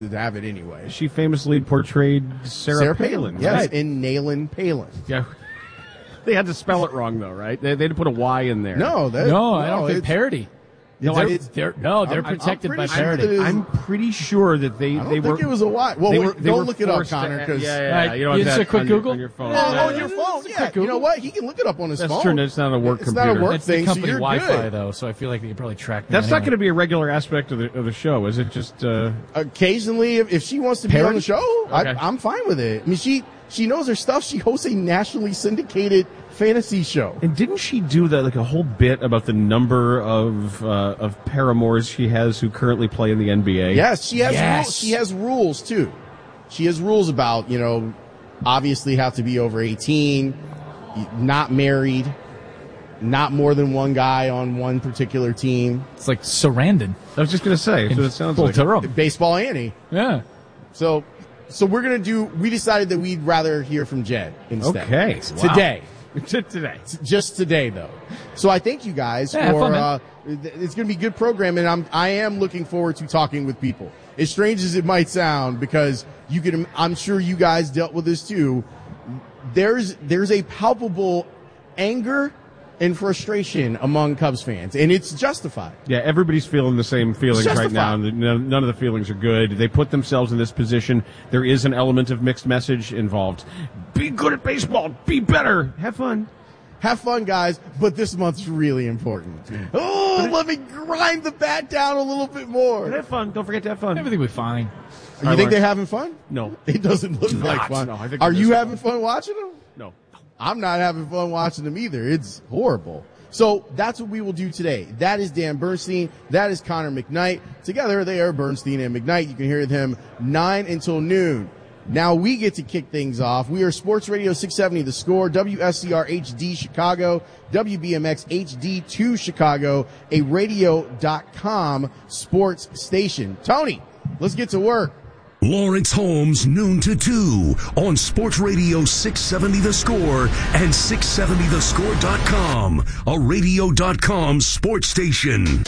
to have it anyway. She famously portrayed Sarah Palin. Yes, right. in Nayland Palin. Yeah. They had to spell it wrong, though, right? They had to put a Y in there. I don't think parody. They're protected by parody. I'm pretty sure that they I don't were. think it was a Y. Well, don't look it up, Connor. Because you don't have It's that a quick on Google? on your phone. on your phone. Yeah, you know what? He can look it up on his That's phone. true. It's not a work It's computer. not a work That's thing. the company so you're Wi-Fi, good. though, so I feel like they can probably track me That's not anyway. going to be a regular aspect of the show, is it? Just Occasionally, if she wants to be on the show, Okay. I'm fine with it. I mean, she knows her stuff. She hosts a nationally syndicated fantasy show. And didn't she do that a whole bit about the number of paramours she has who currently play in the NBA? Yes, she has rules. She has rules too. She has rules about, obviously have to be over 18, not married, not more than one guy on one particular team. It's like Sarandon. I was just going to say, that's what it sounds like. Baseball Annie. Yeah. So we're going to we decided that we'd rather hear from Jed instead. Okay. Today. Today. Just today, though. So I thank you guys for, it's going to be a good program, and I am looking forward to talking with people. As strange as it might sound, because I'm sure you guys dealt with this too. There's a palpable anger and frustration among Cubs fans, and it's justified. Yeah, everybody's feeling the same feelings right now. None of the feelings are good. They put themselves in this position. There is an element of mixed message involved. Be good at baseball. Be better. Have fun. Have fun, guys, but this month's really important. Oh, let me grind the bat down a little bit more. Have fun. Don't forget to have fun. Everything will be fine. You think they're having fun? No. It doesn't look like fun. No, I think Are you having fun watching them? No. I'm not having fun watching them either. It's horrible. So that's what we will do today. That is Dan Bernstein. That is Connor McKnight. Together, they are Bernstein and McKnight. You can hear them 9 until noon. Now we get to kick things off. We are Sports Radio 670 The Score, WSCR HD Chicago, WBMX HD 2 Chicago, a radio.com sports station. Tony, let's get to work. Lawrence Holmes, noon to 2 on Sports Radio 670 The Score and 670thescore.com, a radio.com sports station.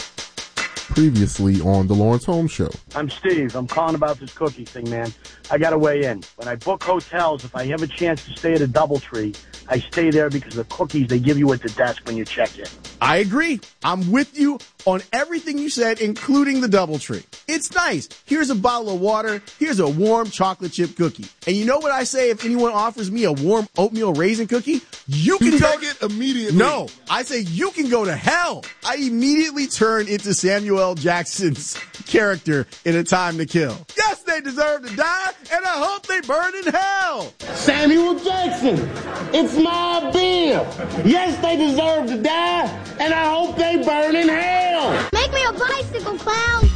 Previously on the Lawrence Holmes Show. I'm Steve. I'm calling about this cookie thing, man. I got to weigh in. When I book hotels, if I have a chance to stay at a DoubleTree, I stay there because the cookies they give you at the desk when you check in. I agree. I'm with you on everything you said, including the DoubleTree. It's nice. Here's a bottle of water. Here's a warm chocolate chip cookie. And you know what I say if anyone offers me a warm oatmeal raisin cookie? You can take it immediately. No, I say you can go to hell. I immediately turn into Samuel L. Jackson's character in A Time to Kill. Yes, they deserve to die, and I hope they burn in hell. Samuel Jackson, it's my bill. Yes, they deserve to die, and I hope they burn in hell. Make me a bicycle clown.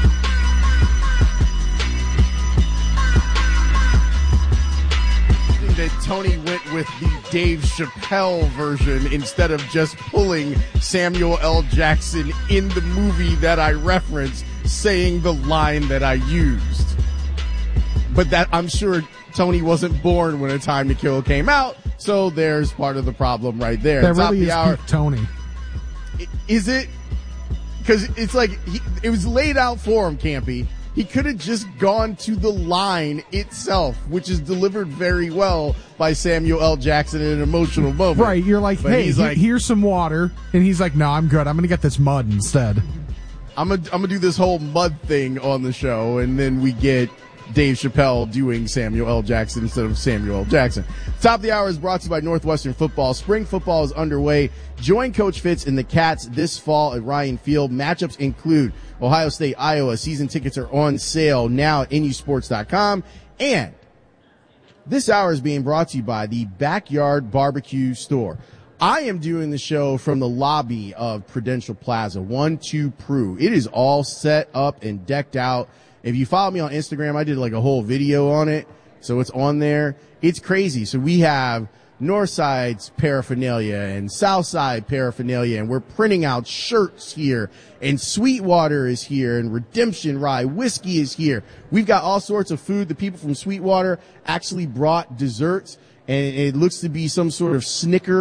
That Tony went with the Dave Chappelle version instead of just pulling Samuel L. Jackson in the movie that I referenced, saying the line that I used. But that, I'm sure Tony wasn't born when A Time to Kill came out, so there's part of the problem right there. That Top really of the is hour. peak Tony. Is it? Because it's like, it was laid out for him, Campy. He could have just gone to the line itself, which is delivered very well by Samuel L. Jackson in an emotional moment. Right, you're like, But hey, he's like, here's some water. And he's like, no, I'm good. I'm going to get this mud instead. I'm gonna do this whole mud thing on the show, and then we get Dave Chappelle doing Samuel L. Jackson instead of Samuel L. Jackson. Top of the hour is brought to you by Northwestern Football. Spring football is underway. Join Coach Fitz and the Cats this fall at Ryan Field. Matchups include Ohio State, Iowa. Season tickets are on sale now at nusports.com. And this hour is being brought to you by the Backyard Barbecue Store. I am doing the show from the lobby of Prudential Plaza, 1-2 Prue. It is all set up and decked out. If you follow me on Instagram, I did like a whole video on it, so it's on there. It's crazy. So we have Northside's paraphernalia and Southside paraphernalia, and we're printing out shirts here, and Sweetwater is here, and Redemption Rye Whiskey is here. We've got all sorts of food. The people from Sweetwater actually brought desserts, and it looks to be some sort of Snicker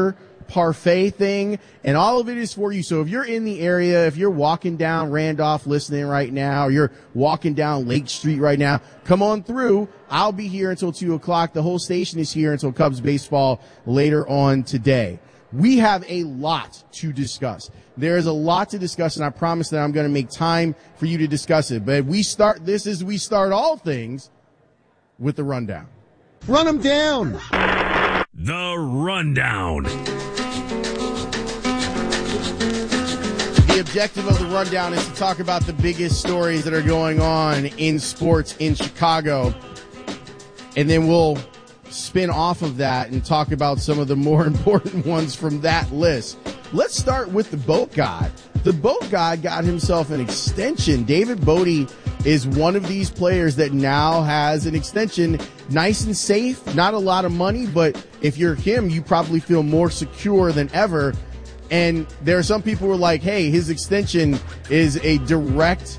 parfait thing, and all of it is for you. So if you're in the area, if you're walking down Randolph listening right now, or you're walking down Lake Street right now, come on through. I'll be here until 2 o'clock. The whole station is here until Cubs baseball later on today. We have a lot to discuss. There is a lot to discuss, and I promise that I'm going to make time for you to discuss it. But we start all things with the rundown. Run them down. The Rundown. The objective of the rundown is to talk about the biggest stories that are going on in sports in Chicago. And then we'll spin off of that and talk about some of the more important ones from that list. Let's start with the boat god. The boat god got himself an extension. David Bote is one of these players that now has an extension, nice and safe, not a lot of money, but if you're him, you probably feel more secure than ever. And there are some people who are like, hey, his extension is in direct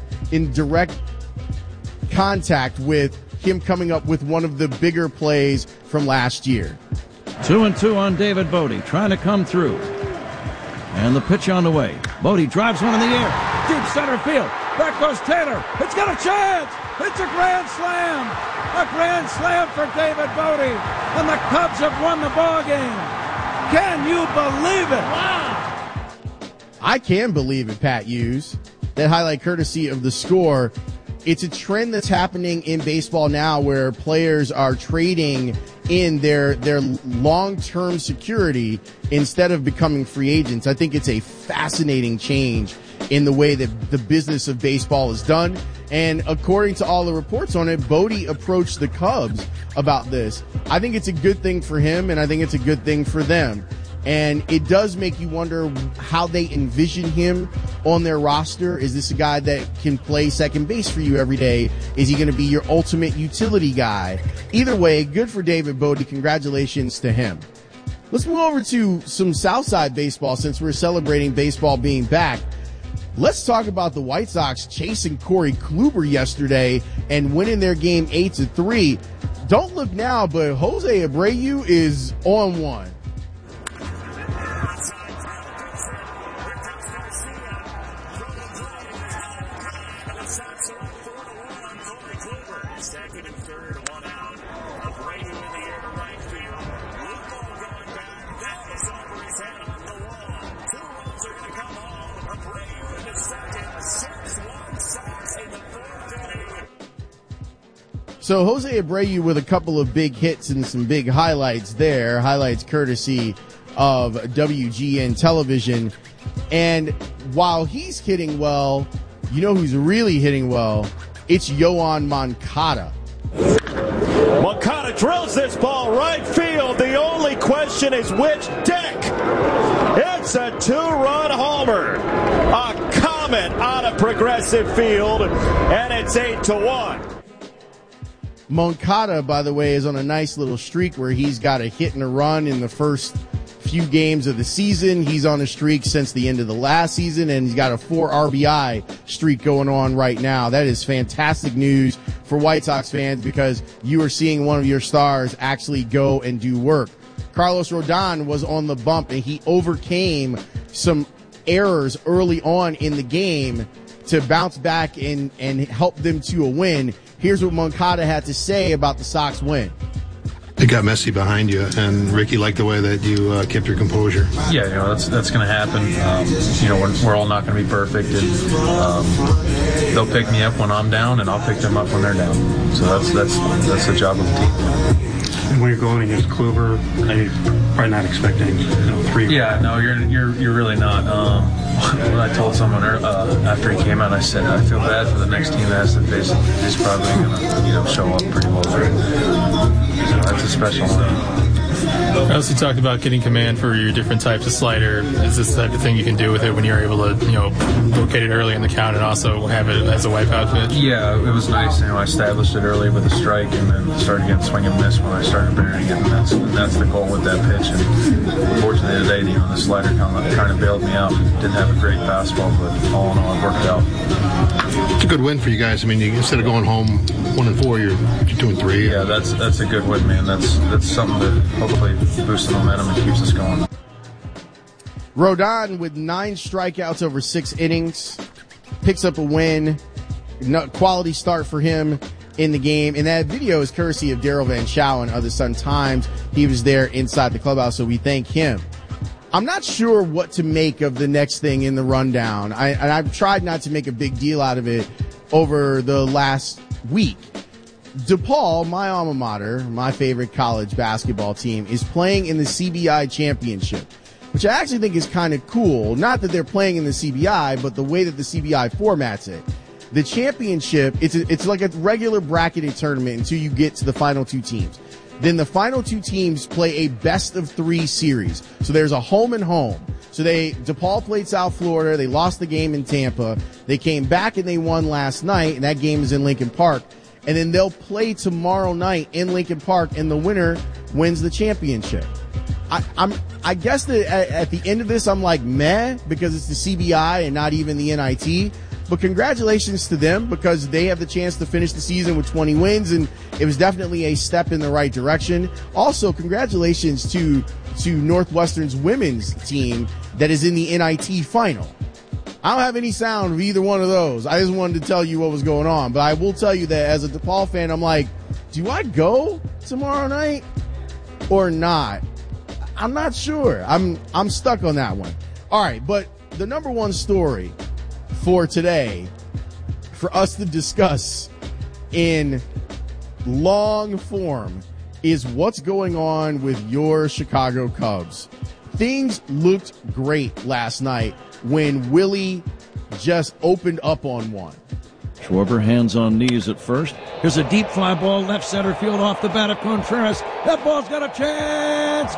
contact with him coming up with one of the bigger plays from last year. 2-2 on David Bote, trying to come through. And the pitch on the way. Bote drives one in the air. Deep center field. Back goes Taylor. It's got a chance. It's a grand slam. A grand slam for David Bote. And the Cubs have won the ball game. Can you believe it? Wow. I can believe it, Pat Hughes. That highlight courtesy of The Score. It's a trend that's happening in baseball now where players are trading in their long-term security instead of becoming free agents. I think it's a fascinating change in the way that the business of baseball is done. And according to all the reports on it, Bote approached the Cubs about this. I think it's a good thing for him, and I think it's a good thing for them. And it does make you wonder how they envision him on their roster. Is this a guy that can play second base for you every day? Is he going to be your ultimate utility guy? Either way, good for David Bote. Congratulations to him. Let's move over to some Southside baseball since we're celebrating baseball being back. Let's talk about the White Sox chasing Corey Kluber yesterday and winning their game 8-3. Don't look now, but Jose Abreu is on one. So Jose Abreu with a couple of big hits and some big highlights there. Highlights courtesy of WGN Television. And while he's hitting well, you know who's really hitting well? It's Yoan Moncada. Moncada drills this ball right field. The only question is which deck. It's a 2-run homer. A comet out of Progressive Field, and it's 8-1. Moncada, by the way, is on a nice little streak where he's got a hit and a run in the first few games of the season. He's on a streak since the end of the last season, and he's got a 4 RBI streak going on right now. That is fantastic news for White Sox fans because you are seeing one of your stars actually go and do work. Carlos Rodon was on the bump, and he overcame some errors early on in the game to bounce back and help them to a win. Here's what Moncada had to say about the Sox win. It got messy behind you, and Ricky liked the way that you kept your composure. Yeah, that's going to happen. We're all not going to be perfect, and they'll pick me up when I'm down, and I'll pick them up when they're down. So that's the job of the team. And when you're going against Kluber, you're probably not expecting 3. Yeah, no, you're really not. When I told someone after he came out, I said I feel bad for the next team that has to face him. He's probably going to show up pretty well for it. That's a special thing. I also talked about getting command for your different types of slider. Is this the type of thing you can do with it when you're able to, locate it early in the count and also have it as a wipeout pitch? Yeah, it was nice. I established it early with a strike and then started getting swing and miss when I started burying it, and that's the goal with that pitch. And unfortunately today, the slider kind of bailed me out. Didn't have a great fastball, but all in all, it worked out. It's a good win for you guys. Instead of going home 1-4, you're 2-3. Yeah, that's a good win, man. That's something that hopefully boosts the momentum and keeps us going. Rodon with 9 strikeouts over 6 innings, picks up a win. Quality start for him in the game. And that video is courtesy of Daryl Van Schouwen of the Sun-Times. He was there inside the clubhouse, so we thank him. I'm not sure what to make of the next thing in the rundown. I've tried not to make a big deal out of it over the last week. DePaul, my alma mater, my favorite college basketball team, is playing in the CBI championship, which I actually think is kind of cool. Not that they're playing in the CBI, but the way that the CBI formats it. The championship, it's like a regular bracketed tournament until you get to the final 2 teams. Then the final 2 teams play a best of 3 series. So there's a home and home. So DePaul played South Florida. They lost the game in Tampa. They came back and they won last night, and that game is in Lincoln Park. And then they'll play tomorrow night in Lincoln Park, and the winner wins the championship. I guess that at the end of this, I'm like, meh, because it's the CBI and not even the NIT. But congratulations to them because they have the chance to finish the season with 20 wins, and it was definitely a step in the right direction. Also, congratulations to Northwestern's women's team that is in the NIT final. I don't have any sound of either one of those. I just wanted to tell you what was going on. But I will tell you that as a DePaul fan, I'm like, do I go tomorrow night or not? I'm not sure. I'm stuck on that one. All right, but the number one story for today, for us to discuss in long form, is what's going on with your Chicago Cubs. Things looked great last night when Willie just opened up on one. Schwarber hands on knees at first. Here's a deep fly ball left center field off the bat of Contreras. That ball's got a chance.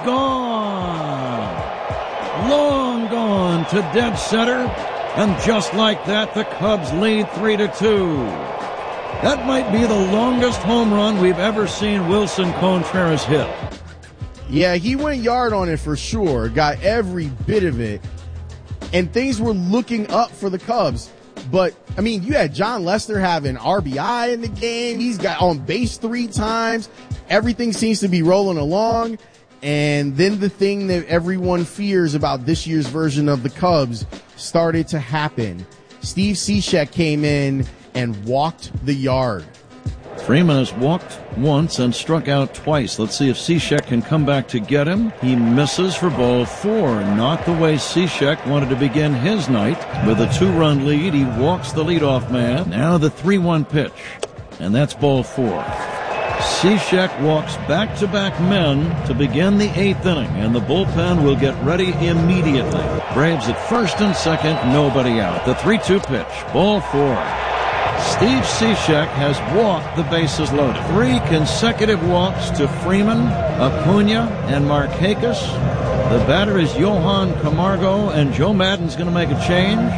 Gone. Long gone to dead center. And just like that, the Cubs lead 3-2. That might be the longest home run we've ever seen Wilson Contreras hit. Yeah, he went yard on it for sure. Got every bit of it. And things were looking up for the Cubs. But, I mean, you had John Lester having RBI in the game. He's got on base 3 times. Everything seems to be rolling along. And then the thing that everyone fears about this year's version of the Cubs started to happen. Steve Cishek came in and walked the yard. Freeman has walked once and struck out twice. Let's see if Cishek can come back to get him. He misses for ball 4. Not the way Cishek wanted to begin his night. With a 2-run lead, he walks the leadoff man. Now the 3-1 pitch. And that's ball 4. Cishek walks back-to-back men to begin the 8th inning, and the bullpen will get ready immediately. Braves at first and second, nobody out. The 3-2 pitch, ball 4. Steve Cishek has walked the bases loaded. 3 consecutive walks to Freeman, Acuna, and Markakis. The batter is Johan Camargo, and Joe Maddon's going to make a change.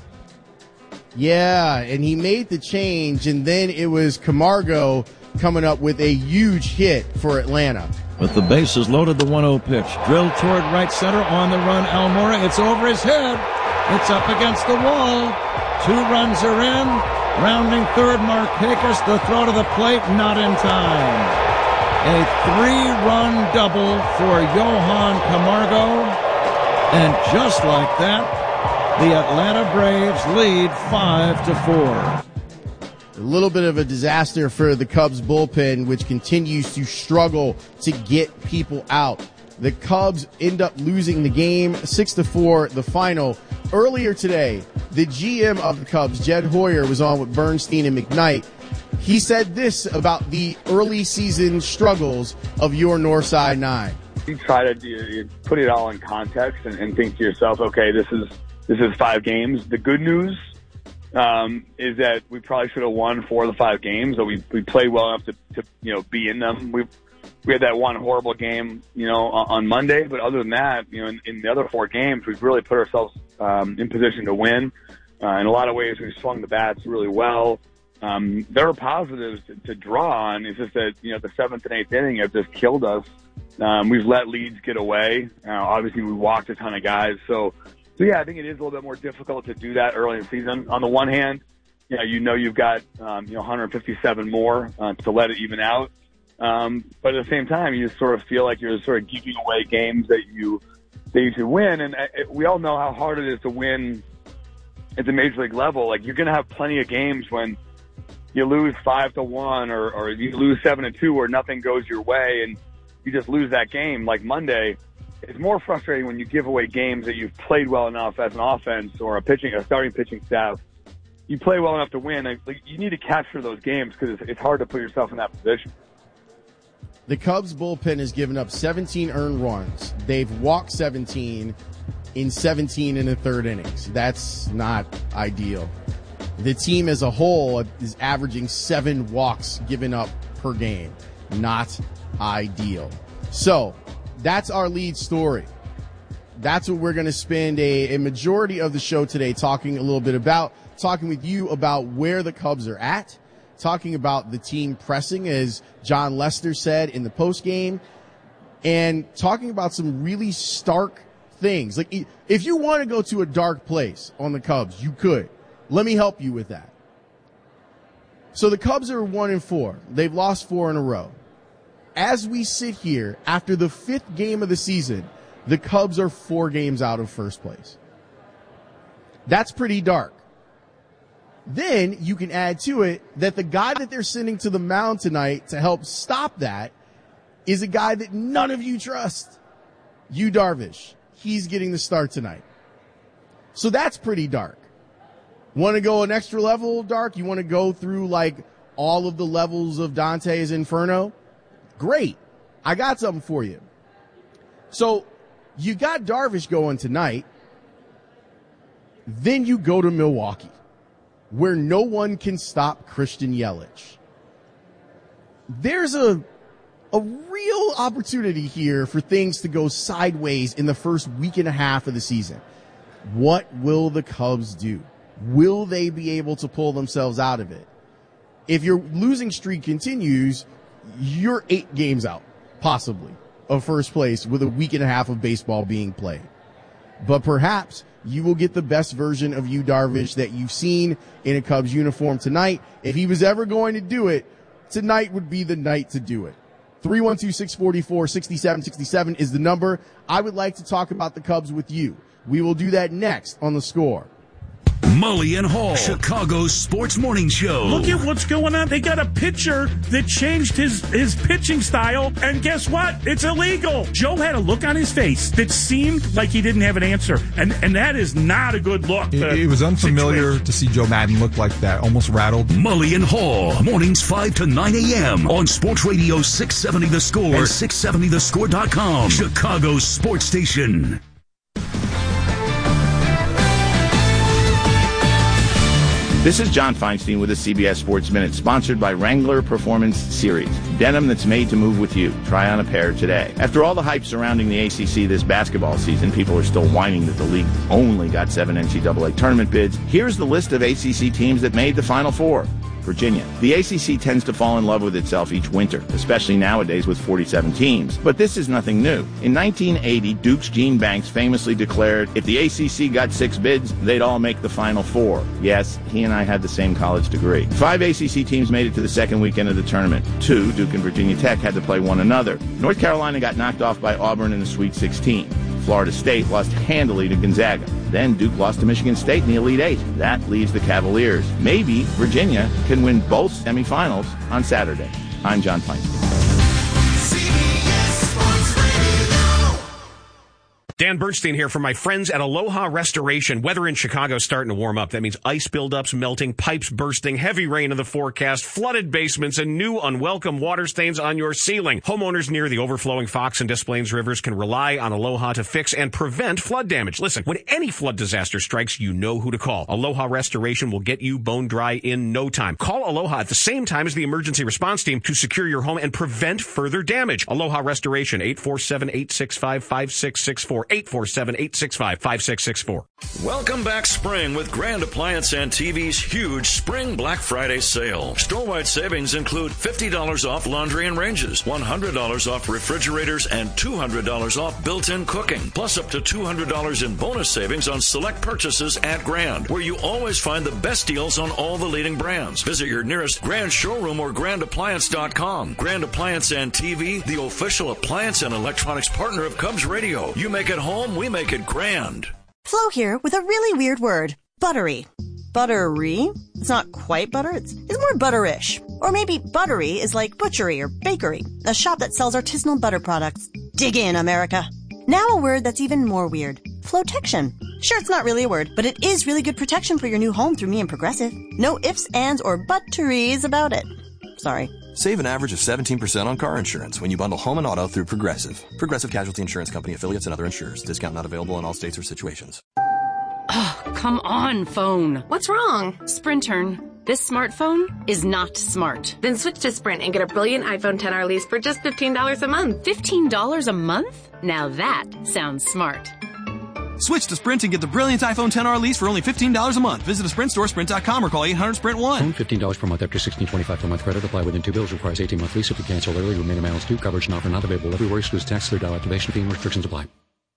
Yeah, and he made the change, and then it was Camargo coming up with a huge hit for Atlanta. With the bases loaded, the 1-0 pitch. Drilled toward right center, on the run, Almora. It's over his head. It's up against the wall. 2 runs are in. Rounding third, Markakis. The throw to the plate, not in time. A 3-run double for Johan Camargo. And just like that, the Atlanta Braves lead 5-4. A little bit of a disaster for the Cubs bullpen, which continues to struggle to get people out. The Cubs end up losing the game 6-4, the final. Earlier today, the GM of the Cubs, Jed Hoyer, was on with Bernstein and McKnight. He said this about the early season struggles of your Northside Nine. You try to put it all in context and think to yourself, okay, this is 5 games. The good news is that we probably should have won 4 of the 5 games, but we played well enough to be in them. We had that one horrible game, on Monday, but other than that, in the other 4 games, we've really put ourselves in position to win. In a lot of ways, we've swung the bats really well. There are positives to draw on. It's just that, the 7th and 8th inning have just killed us. We've let leads get away. Obviously, we walked a ton of guys, So yeah, I think it is a little bit more difficult to do that early in the season. On the one hand, you've got 157 more to let it even out. But at the same time, you just sort of feel like you're sort of giving away games that you they usually win. And we all know how hard it is to win at the major league level. Like, you're going to have plenty of games when you lose 5-1 or you lose 7-2 where nothing goes your way and you just lose that game. Like Monday, it's more frustrating when you give away games that you've played well enough as an offense or a starting pitching staff. You play well enough to win. Like, you need to capture those games because it's hard to put yourself in that position. The Cubs bullpen has given up 17 earned runs. They've walked 17 in 17 in the third innings. That's not ideal. The team as a whole is averaging 7 walks given up per game. Not ideal. So that's our lead story. That's what we're going to spend a majority of the show today talking a little bit about, talking with you about where the Cubs are at, talking about the team pressing, as John Lester said in the postgame, and talking about some really stark things. Like, if you want to go to a dark place on the Cubs, you could. Let me help you with that. So the Cubs are 1-4. They've lost 4 in a row. As we sit here after the 5th game of the season, the Cubs are 4 games out of first place. That's pretty dark. Then you can add to it that the guy that they're sending to the mound tonight to help stop that is a guy that none of you trust. Yu Darvish. He's getting the start tonight. So that's pretty dark. Want to go an extra level dark? You want to go through like all of the levels of Dante's Inferno? Great. I got something for you. So you got Darvish going tonight. Then you go to Milwaukee, where no one can stop Christian Yelich. There's a real opportunity here for things to go sideways in the first week and a half of the season. What will the Cubs do? Will they be able to pull themselves out of it? If your losing streak continues, you're 8 games out, possibly, of first place with a week and a half of baseball being played. But perhaps you will get the best version of Yu Darvish that you've seen in a Cubs uniform tonight. If he was ever going to do it, tonight would be the night to do it. 312-644-6767 is the number. I would like to talk about the Cubs with you. We will do that next on The Score. Mully and Hall, Chicago's sports morning show. Look at what's going on. They got a pitcher that changed his pitching style, and guess what? It's illegal. Joe had a look on his face that seemed like he didn't have an answer, and that is not a good look. It was unfamiliar to see Joe Madden look like that, almost rattled. Mully and Hall, mornings 5 to 9 a.m. on Sports Radio 670 The Score and 670thescore.com, Chicago's sports station. This is John Feinstein with a CBS Sports Minute, sponsored by Wrangler Performance Series. Denim that's made to move with you. Try on a pair today. After all the hype surrounding the ACC this basketball season, people are still whining that the league only got 7 NCAA tournament bids. Here's the list of ACC teams that made the Final Four. Virginia. The ACC tends to fall in love with itself each winter, especially nowadays with 47 teams. But this is nothing new. In 1980, Duke's Gene Banks famously declared, if the ACC got 6 bids, they'd all make the Final Four. Yes, he and I had the same college degree. 5 ACC teams made it to the second weekend of the tournament. 2, Duke and Virginia Tech, had to play one another. North Carolina got knocked off by Auburn in the Sweet 16. Florida State lost handily to Gonzaga. Then Duke lost to Michigan State in the Elite Eight. That leaves the Cavaliers. Maybe Virginia can win both semifinals on Saturday. I'm John Feinstein. Dan Bernstein here from my friends at Aloha Restoration. Weather in Chicago is starting to warm up. That means ice buildups, melting, pipes bursting, heavy rain in the forecast, flooded basements, and new unwelcome water stains on your ceiling. Homeowners near the overflowing Fox and Des Plaines rivers can rely on Aloha to fix and prevent flood damage. Listen, when any flood disaster strikes, you know who to call. Aloha Restoration will get you bone dry in no time. Call Aloha at the same time as the emergency response team to secure your home and prevent further damage. Aloha Restoration, 847-865-5664. 847-865-5664. Welcome back spring with Grand Appliance and TV's huge Spring Black Friday sale. Store-wide savings include $50 off laundry and ranges, $100 off refrigerators, and $200 off built-in cooking, plus up to $200 in bonus savings on select purchases at Grand, where you always find the best deals on all the leading brands. Visit your nearest Grand showroom or grandappliance.com. Grand Appliance and TV, the official appliance and electronics partner of Cubs Radio. You make it home, we make it grand. Flo here with a really weird word. Buttery. Buttery? It's not quite butter. It's more butterish. Or maybe buttery is like butchery or bakery, a shop that sells artisanal butter products. Dig in, America. Now a word that's even more weird. Flotection. Sure, it's not really a word, but it is really good protection for your new home through me and Progressive. No ifs, ands, or butteries about it. Sorry. Save an average of 17% on car insurance when you bundle home and auto through Progressive. Progressive Casualty Insurance Company, affiliates, and other insurers. Discount not available in all states or situations. Oh, come on, phone. What's wrong? Sprintern. This smartphone is not smart. Then switch to Sprint and get a brilliant iPhone 10R lease for just $15 a month. $15 a month? Now that sounds smart. Switch to Sprint and get the brilliant iPhone 10R lease for only $15 a month. Visit a Sprint store, sprint.com, or call 800-SPRINT-1. Phone $15 per month after $16.25 per month credit. Apply within 2 bills. Requires 18-month lease. If you cancel early, remain in balance due. Coverage and offer not available everywhere. Excludes tax, $3 activation fee, and restrictions apply.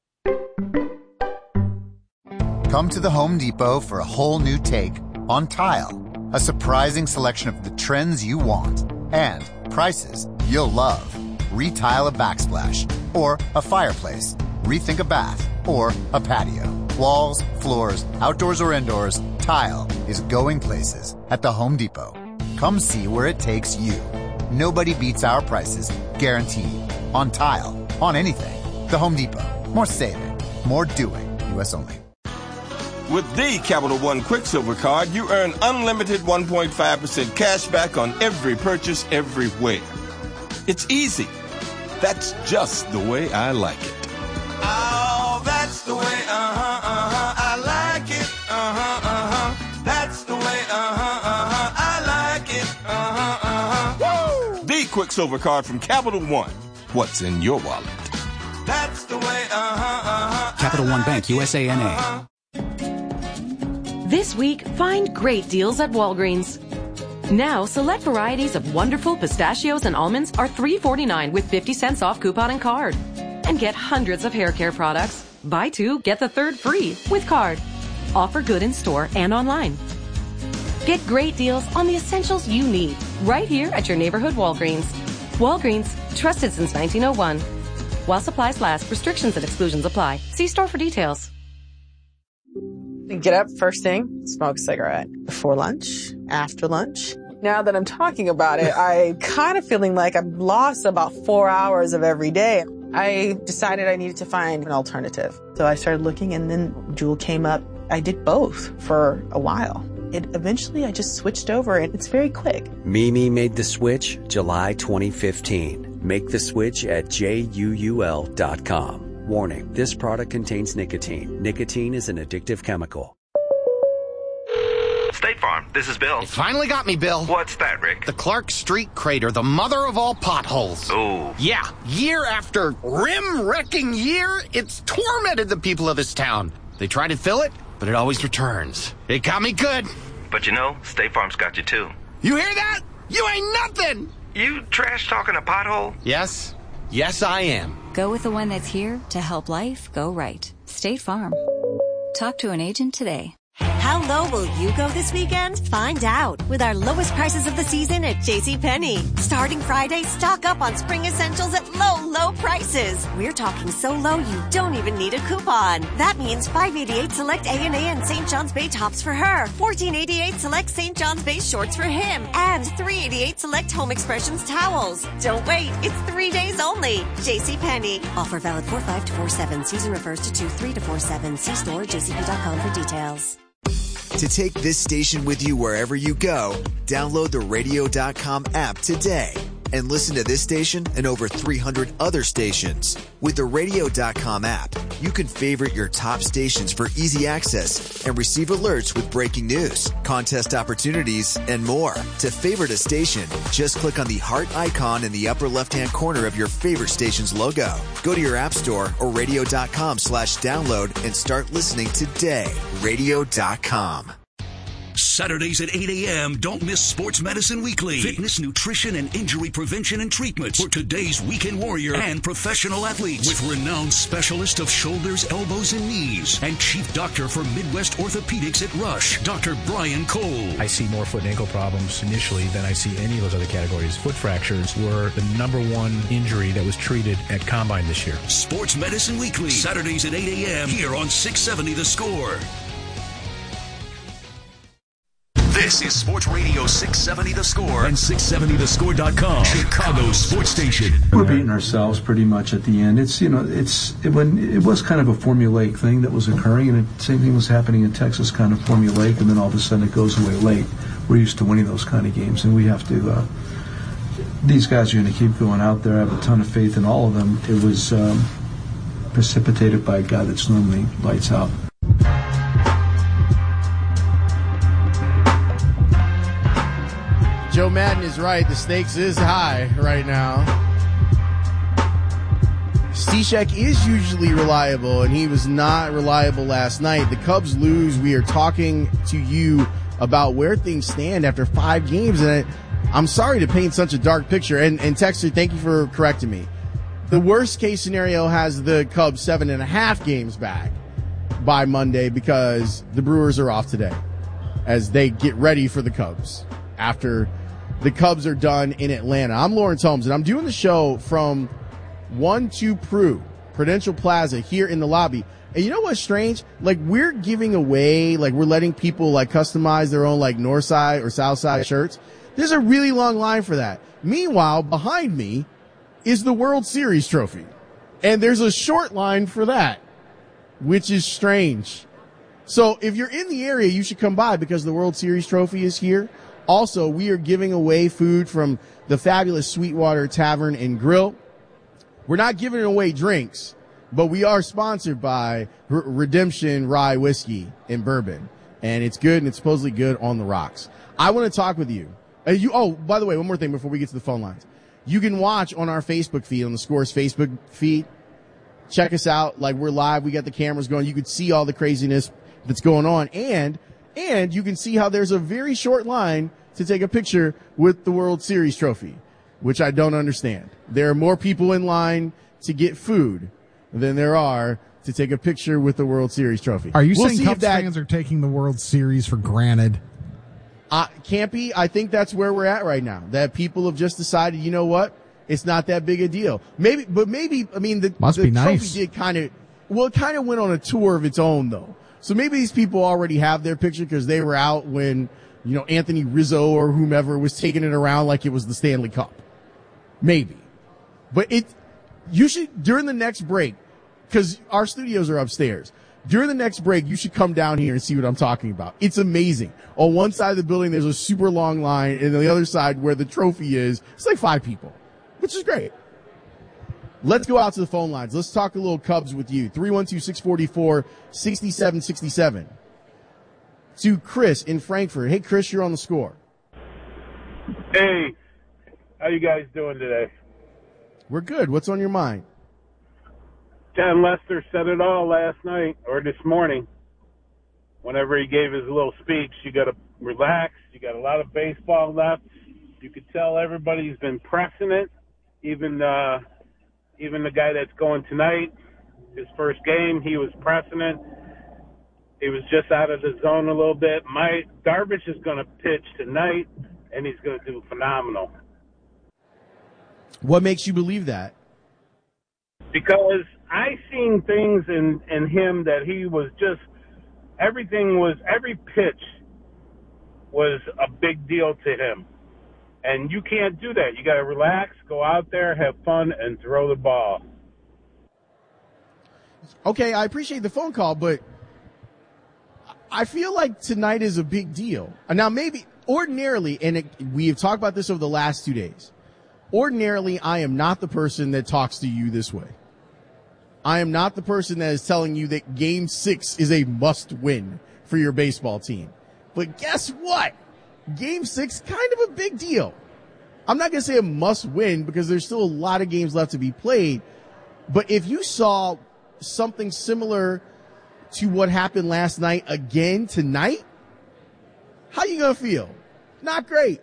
Come to the Home Depot for a whole new take on tile. A surprising selection of the trends you want and prices you'll love. Retile a backsplash or a fireplace. Rethink a bath or a patio. Walls, floors, outdoors or indoors, tile is going places at the Home Depot. Come see where it takes you. Nobody beats our prices, guaranteed. On tile, on anything. The Home Depot. More saving, more doing. U.S. only. With the Capital One Quicksilver Card, you earn unlimited 1.5% cash back on every purchase everywhere. It's easy. That's just the way I like it. Oh, that's the way, I like it, that's the way, I like it, Woo! The Quicksilver Card from Capital One. What's in your wallet? That's the way, Capital One Bank, USA, N.A. This week, find great deals at Walgreens. Now, select varieties of wonderful pistachios and almonds are $3.49 with 50 cents off coupon and card. And get hundreds of hair care products. Buy 2, get the 3rd free with card. Offer good in store and online. Get great deals on the essentials you need right here at your neighborhood Walgreens. Walgreens, trusted since 1901. While supplies last, restrictions and exclusions apply. See store for details. Get up first thing, smoke a cigarette. Before lunch, after lunch. Now that I'm talking about it, I kind of feeling like I've lost about 4 hours of every day. I decided I needed to find an alternative. So I started looking, and then Juul came up. I did both for a while. Eventually, I just switched over, and it's very quick. Mimi made the switch July 2015. Make the switch at JUUL.com. Warning, this product contains nicotine. Nicotine is an addictive chemical. State Farm, this is Bill. You finally got me, Bill. What's that, Rick? The Clark Street crater, the mother of all potholes. Oh. Yeah, year after rim-wrecking year, it's tormented the people of this town. They try to fill it, but it always returns. It got me good. But you know, State Farm's got you too. You hear that? You ain't nothing! You trash talking a pothole? Yes. Yes, I am. Go with the one that's here to help life go right. State Farm. Talk to an agent today. How low will you go this weekend? Find out with our lowest prices of the season at JCPenney. Starting Friday, stock up on spring essentials at low, low prices. We're talking so low you don't even need a coupon. That means $5.88 select A&A and St. John's Bay tops for her, $14.88 select St. John's Bay shorts for him, and $3.88 select Home Expressions towels. Don't wait, it's 3 days only. JCPenney. Offer valid 4/5 to 4/7. Season refers to 2/3 to 4/7. See store at jcp.com for details. To take this station with you wherever you go, download the radio.com app today and listen to this station and over 300 other stations. With the radio.com app, you can favorite your top stations for easy access and receive alerts with breaking news, contest opportunities, and more. To favorite a station, just click on the heart icon in the upper left-hand corner of your favorite station's logo. Go to your app store or radio.com/download and start listening today. Radio.com. Saturdays at 8 a.m., don't miss Sports Medicine Weekly. Fitness, nutrition, and injury prevention and treatment for today's weekend warrior and professional athletes. With renowned specialist of shoulders, elbows, and knees, and chief doctor for Midwest Orthopedics at Rush, Dr. Brian Cole. I see more foot and ankle problems initially than I see any of those other categories. Foot fractures were the number one injury that was treated at Combine this year. Sports Medicine Weekly, Saturdays at 8 a.m. here on 670 The Score. This is Sports Radio 670 The Score and 670thescore.com, Chicago's sports station. We're beating ourselves pretty much at the end. When it was kind of a formulaic thing that was occurring, and the same thing was happening in Texas, kind of formulaic, and then all of a sudden it goes away late. We're used to winning those kind of games, and we have to. These guys are going to keep going out there. I have a ton of faith in all of them. It was precipitated by a guy that's normally lights out. Joe Madden is right. The stakes is high right now. Stishek is usually reliable, and he was not reliable last night. The Cubs lose. We are talking to you about where things stand after 5 games, and I'm sorry to paint such a dark picture. And Texter, thank you for correcting me. The worst case scenario has the Cubs 7.5 games back by Monday because the Brewers are off today as they get ready for the Cubs after the Cubs are done in Atlanta. I'm Lawrence Holmes, and I'm doing the show from 1-2 Prudential Plaza here in the lobby. And you know what's strange? Like, we're giving away, like, we're letting people, like, customize their own, like, North Side or South Side shirts. There's a really long line for that. Meanwhile, behind me is the World Series trophy. And there's a short line for that, which is strange. So if you're in the area, you should come by because the World Series trophy is here. Also, we are giving away food from the fabulous Sweetwater Tavern and Grill. We're not giving away drinks, but we are sponsored by Redemption Rye Whiskey and Bourbon. And it's good, and it's supposedly good on the rocks. I want to talk with you. By the way, one more thing before we get to the phone lines. You can watch on our Facebook feed, on the Scores Facebook feed. Check us out. Like, we're live. We got the cameras going. You can see all the craziness that's going on. And you can see how there's a very short line to take a picture with the World Series trophy, which I don't understand. There are more people in line to get food than there are to take a picture with the World Series trophy. Are you saying Cubs fans are taking the World Series for granted? Campy, I think that's where we're at right now. That people have just decided, you know what? It's not that big a deal. Maybe, I mean, the trophy nice. Did it kind of went on a tour of its own, though. So maybe these people already have their picture because they were out when, Anthony Rizzo or whomever was taking it around like it was the Stanley Cup. Maybe. But you should, during the next break, because our studios are upstairs, during the next break, you should come down here and see what I'm talking about. It's amazing. On one side of the building, there's a super long line, and on the other side where the trophy is, it's like 5 people, which is great. Let's go out to the phone lines. Let's talk a little Cubs with you. 312-644-6767. To Chris in Frankfurt. Hey, Chris, you're on the Score. Hey, how you guys doing today? We're good. What's on your mind? Jon Lester said it all last night or this morning. Whenever he gave his little speech, you got to relax. You got a lot of baseball left. You could tell everybody's been pressing it. Even the guy that's going tonight, his first game, he was pressing it. He was just out of the zone a little bit. Darvish is going to pitch tonight, and he's going to do phenomenal. What makes you believe that? Because I seen things in him that he was just, every pitch was a big deal to him. And you can't do that. You got to relax, go out there, have fun, and throw the ball. Okay, I appreciate the phone call, but I feel like tonight is a big deal. Now, maybe ordinarily, we have talked about this over the last 2 days, ordinarily I am not the person that talks to you this way. I am not the person that is telling you that Game 6 is a must-win for your baseball team. But guess what? Game 6, kind of a big deal. I'm not going to say a must-win because there's still a lot of games left to be played. But if you saw something similar to what happened last night again tonight, how you going to feel? Not great.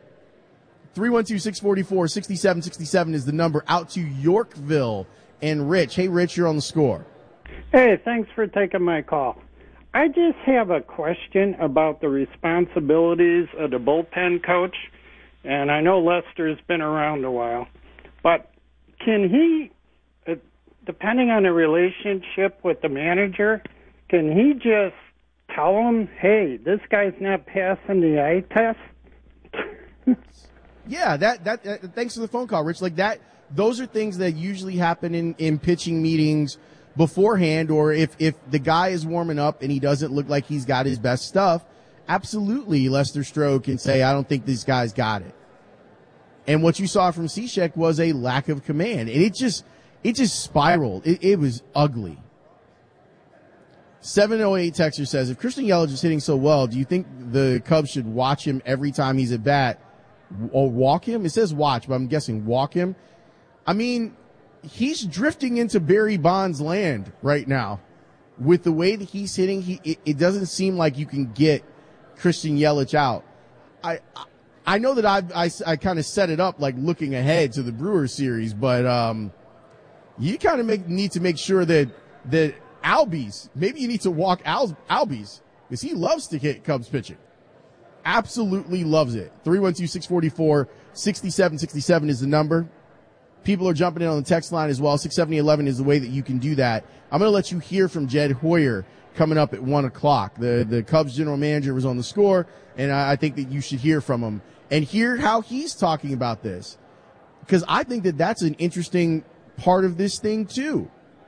312-644-6767 is the number. Out to Yorkville and Rich. Hey, Rich, you're on the score. Hey, thanks for taking my call. I just have a question about the responsibilities of the bullpen coach. And I know Lester's been around a while. But can he, depending on the relationship with the manager, can he just tell him, hey, this guy's not passing the eye test? Yeah, thanks for the phone call, Rich. Like that, those are things that usually happen in pitching meetings beforehand, or if the guy is warming up and he doesn't look like he's got his best stuff, absolutely Lester Stroh can say, I don't think this guy's got it. And what you saw from Cishek was a lack of command, and it just spiraled. It was ugly. 708 Texter says, if Christian Yelich is hitting so well, do you think the Cubs should watch him every time he's at bat? Or walk him? It says watch, but I'm guessing walk him. I mean, he's drifting into Barry Bonds land right now. With the way that he's hitting, it doesn't seem like you can get Christian Yelich out. I know that I kind of set it up like looking ahead to the Brewers series, but you kind of need to make sure that Albies, maybe you need to walk Albies, because he loves to hit Cubs pitching. Absolutely loves it. 312-644-6767 is the number. People are jumping in on the text line as well. 67011 is the way that you can do that. I'm going to let you hear from Jed Hoyer coming up at 1 o'clock. The Cubs general manager was on the score, and I think that you should hear from him and hear how he's talking about this, because I think that that's an interesting part of this thing too.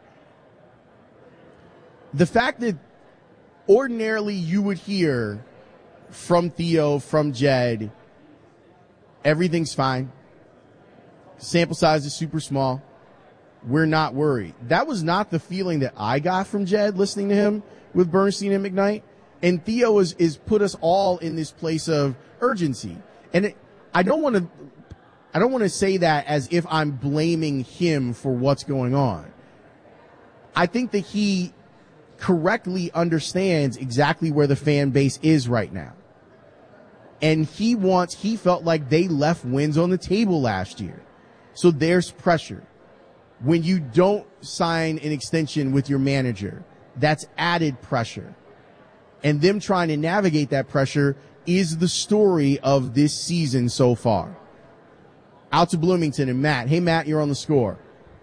The fact that ordinarily you would hear from Theo, from Jed, everything's fine. Sample size is super small. We're not worried. That was not the feeling that I got from Jed listening to him with Bernstein and McKnight. And Theo is put us all in this place of urgency. And I don't want to say that as if I'm blaming him for what's going on. I think that he correctly understands exactly where the fan base is right now. And he felt like they left wins on the table last year. So there's pressure. When you don't sign an extension with your manager, that's added pressure. And them trying to navigate that pressure is the story of this season so far. Out to Bloomington and Matt. Hey, Matt, you're on the score.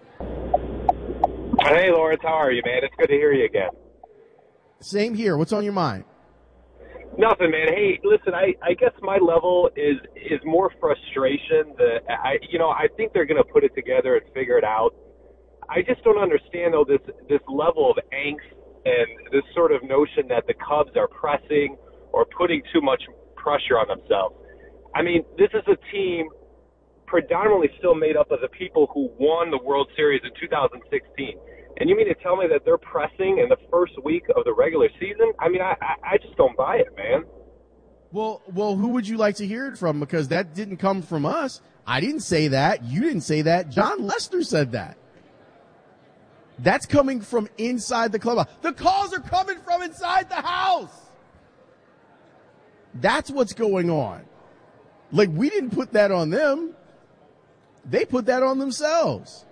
Hey, Lawrence, how are you, man? It's good to hear you again. Same here. What's on your mind? Nothing, man. Hey, listen, I guess my level is more frustration. I think they're going to put it together and figure it out. I just don't understand, though, this level of angst and this sort of notion that the Cubs are pressing or putting too much pressure on themselves. I mean, this is a team predominantly still made up of the people who won the World Series in 2016. And you mean to tell me that they're pressing in the first week of the regular season? I mean, I just don't buy it, man. Well, who would you like to hear it from? Because that didn't come from us. I didn't say that. You didn't say that. John Lester said that. That's coming from inside the clubhouse. The calls are coming from inside the house. That's what's going on. Like, we didn't put that on them. They put that on themselves.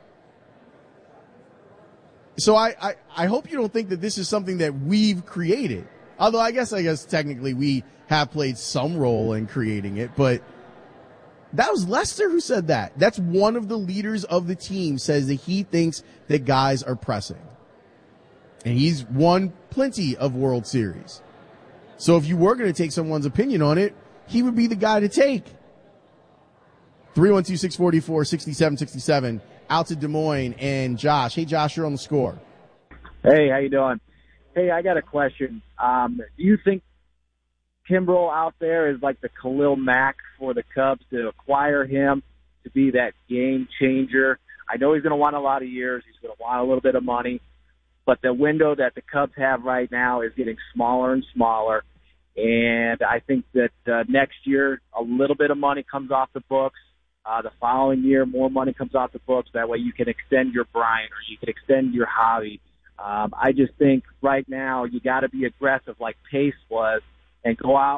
So I hope you don't think that this is something that we've created. Although I guess technically we have played some role in creating it, but that was Lester who said that. That's one of the leaders of the team says that he thinks that guys are pressing. And he's won plenty of World Series. So if you were going to take someone's opinion on it, he would be the guy to take. 312-644-6767. Out to Des Moines and Josh. Hey, Josh, you're on the score. Hey, how you doing? Hey, I got a question. Do you think Kimbrel out there is like the Khalil Mack for the Cubs, to acquire him to be that game changer? I know he's going to want a lot of years. He's going to want a little bit of money. But the window that the Cubs have right now is getting smaller and smaller. And I think that next year a little bit of money comes off the books. The following year, more money comes off the books. That way you can extend your Bryant or you can extend your Javi. I just think right now you got to be aggressive like Pace was and go out,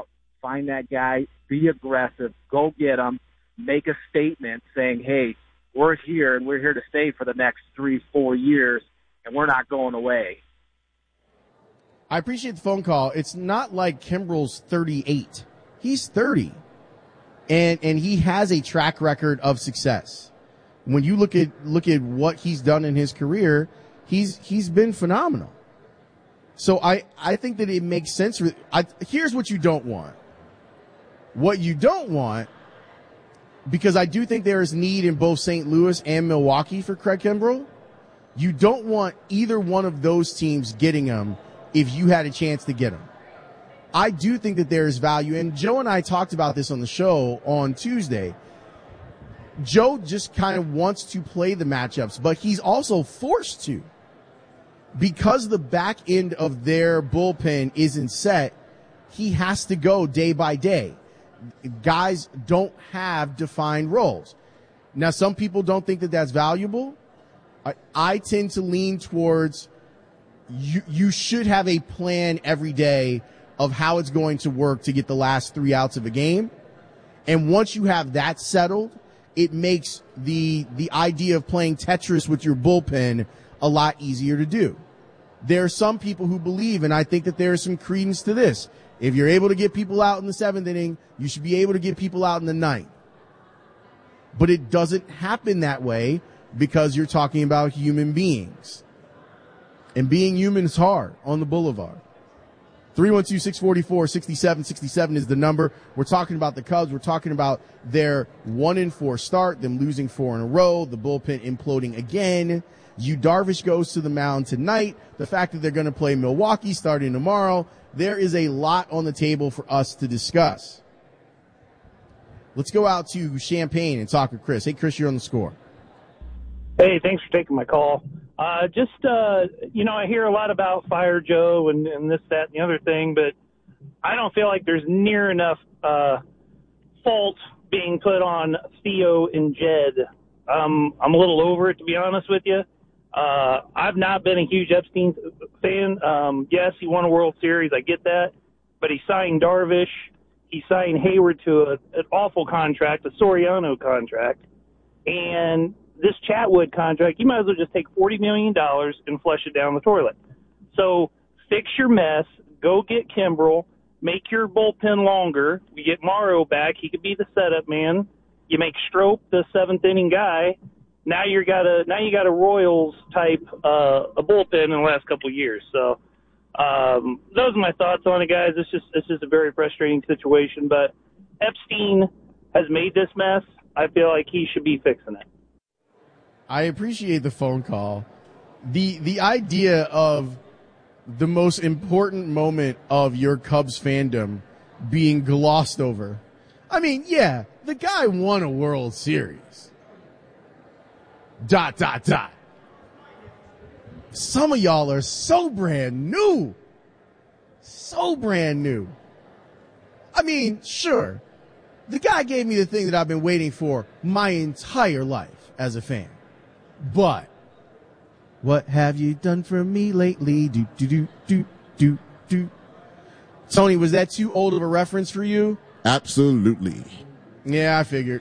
find that guy, be aggressive, go get him, make a statement saying, hey, we're here and we're here to stay for the next 3-4 years, and we're not going away. I appreciate the phone call. It's not like Kimbrel's 38. He's 30. And he has a track record of success. When you look at what he's done in his career, he's been phenomenal. So I think that it makes sense. Here's what you don't want. What you don't want, because I do think there is need in both St. Louis and Milwaukee for Craig Kimbrel, you don't want either one of those teams getting him if you had a chance to get him. I do think that there is value, and Joe and I talked about this on the show on Tuesday. Joe just kind of wants to play the matchups, but he's also forced to. Because the back end of their bullpen isn't set, he has to go day by day. Guys don't have defined roles. Now, some people don't think that that's valuable. I tend to lean towards you should have a plan every day of how it's going to work to get the last 3 outs of a game. And once you have that settled, it makes the idea of playing Tetris with your bullpen a lot easier to do. There are some people who believe, and I think that there is some credence to this, if you're able to get people out in the 7th inning, you should be able to get people out in the 9th. But it doesn't happen that way because you're talking about human beings. And being human is hard on the boulevard. 312-644-6767 is the number. We're talking about the Cubs. We're talking about their 1-4 start, them losing 4 in a row, the bullpen imploding again. Yu Darvish goes to the mound tonight. The fact that they're going to play Milwaukee starting tomorrow. There is a lot on the table for us to discuss. Let's go out to Champaign and talk with Chris. Hey, Chris, you're on the Score. Hey, thanks for taking my call. I hear a lot about Fire Joe and this, that, and the other thing, but I don't feel like there's near enough fault being put on Theo and Jed. I'm a little over it, to be honest with you. I've not been a huge Epstein fan. Yes, he won a World Series. I get that. But he signed Darvish. He signed Hayward to an awful contract, a Soriano contract. And this Chatwood contract, you might as well just take $40 million and flush it down the toilet. So fix your mess. Go get Kimbrel. Make your bullpen longer. We get Morrow back. He could be the setup man. You make Strope the 7th inning guy. Now you got a Royals type a bullpen in the last couple of years. So those are my thoughts on it, guys. It's just a very frustrating situation. But Epstein has made this mess. I feel like he should be fixing it. I appreciate the phone call. The idea of the most important moment of your Cubs fandom being glossed over. I mean, yeah, the guy won a World Series. ... Some of y'all are so brand new. So brand new. I mean, sure, the guy gave me the thing that I've been waiting for my entire life as a fan. But what have you done for me lately? Do. Tony, was that too old of a reference for you? Absolutely. Yeah, I figured.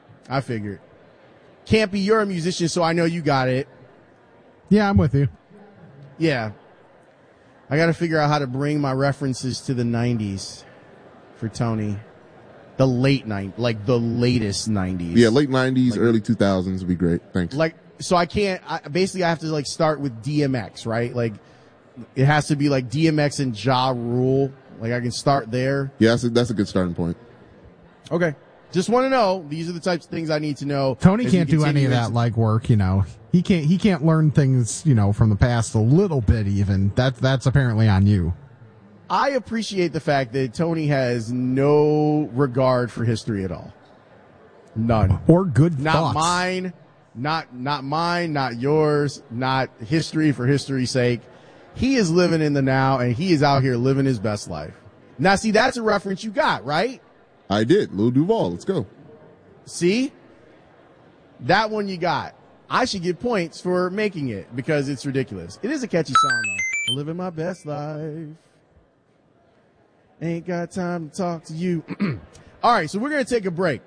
Campy, you're a musician, so I know you got it. Yeah, I'm with you. Yeah. I got to figure out how to bring my references to the 90s for Tony. The late 90s, like the latest 90s. Yeah, late 90s, early 2000s would be great. Thanks. So I have to start with DMX, right? Like it has to be like DMX and Ja Rule. Like I can start there. Yeah, that's a good starting point. Okay. Just want to know. These are the types of things I need to know. Tony can't do any of that legwork, He can't learn things, from the past a little bit even. That's apparently on you. I appreciate the fact that Tony has no regard for history at all. None. Or good not thoughts. Mine, not mine, not yours, not history for history's sake. He is living in the now and he is out here living his best life. Now see, that's a reference you got, right? I did. Lil Duval. Let's go. See? That one you got. I should get points for making it because it's ridiculous. It is a catchy song, though. I'm living my best life. Ain't got time to talk to you. All right, so we're going to take a break.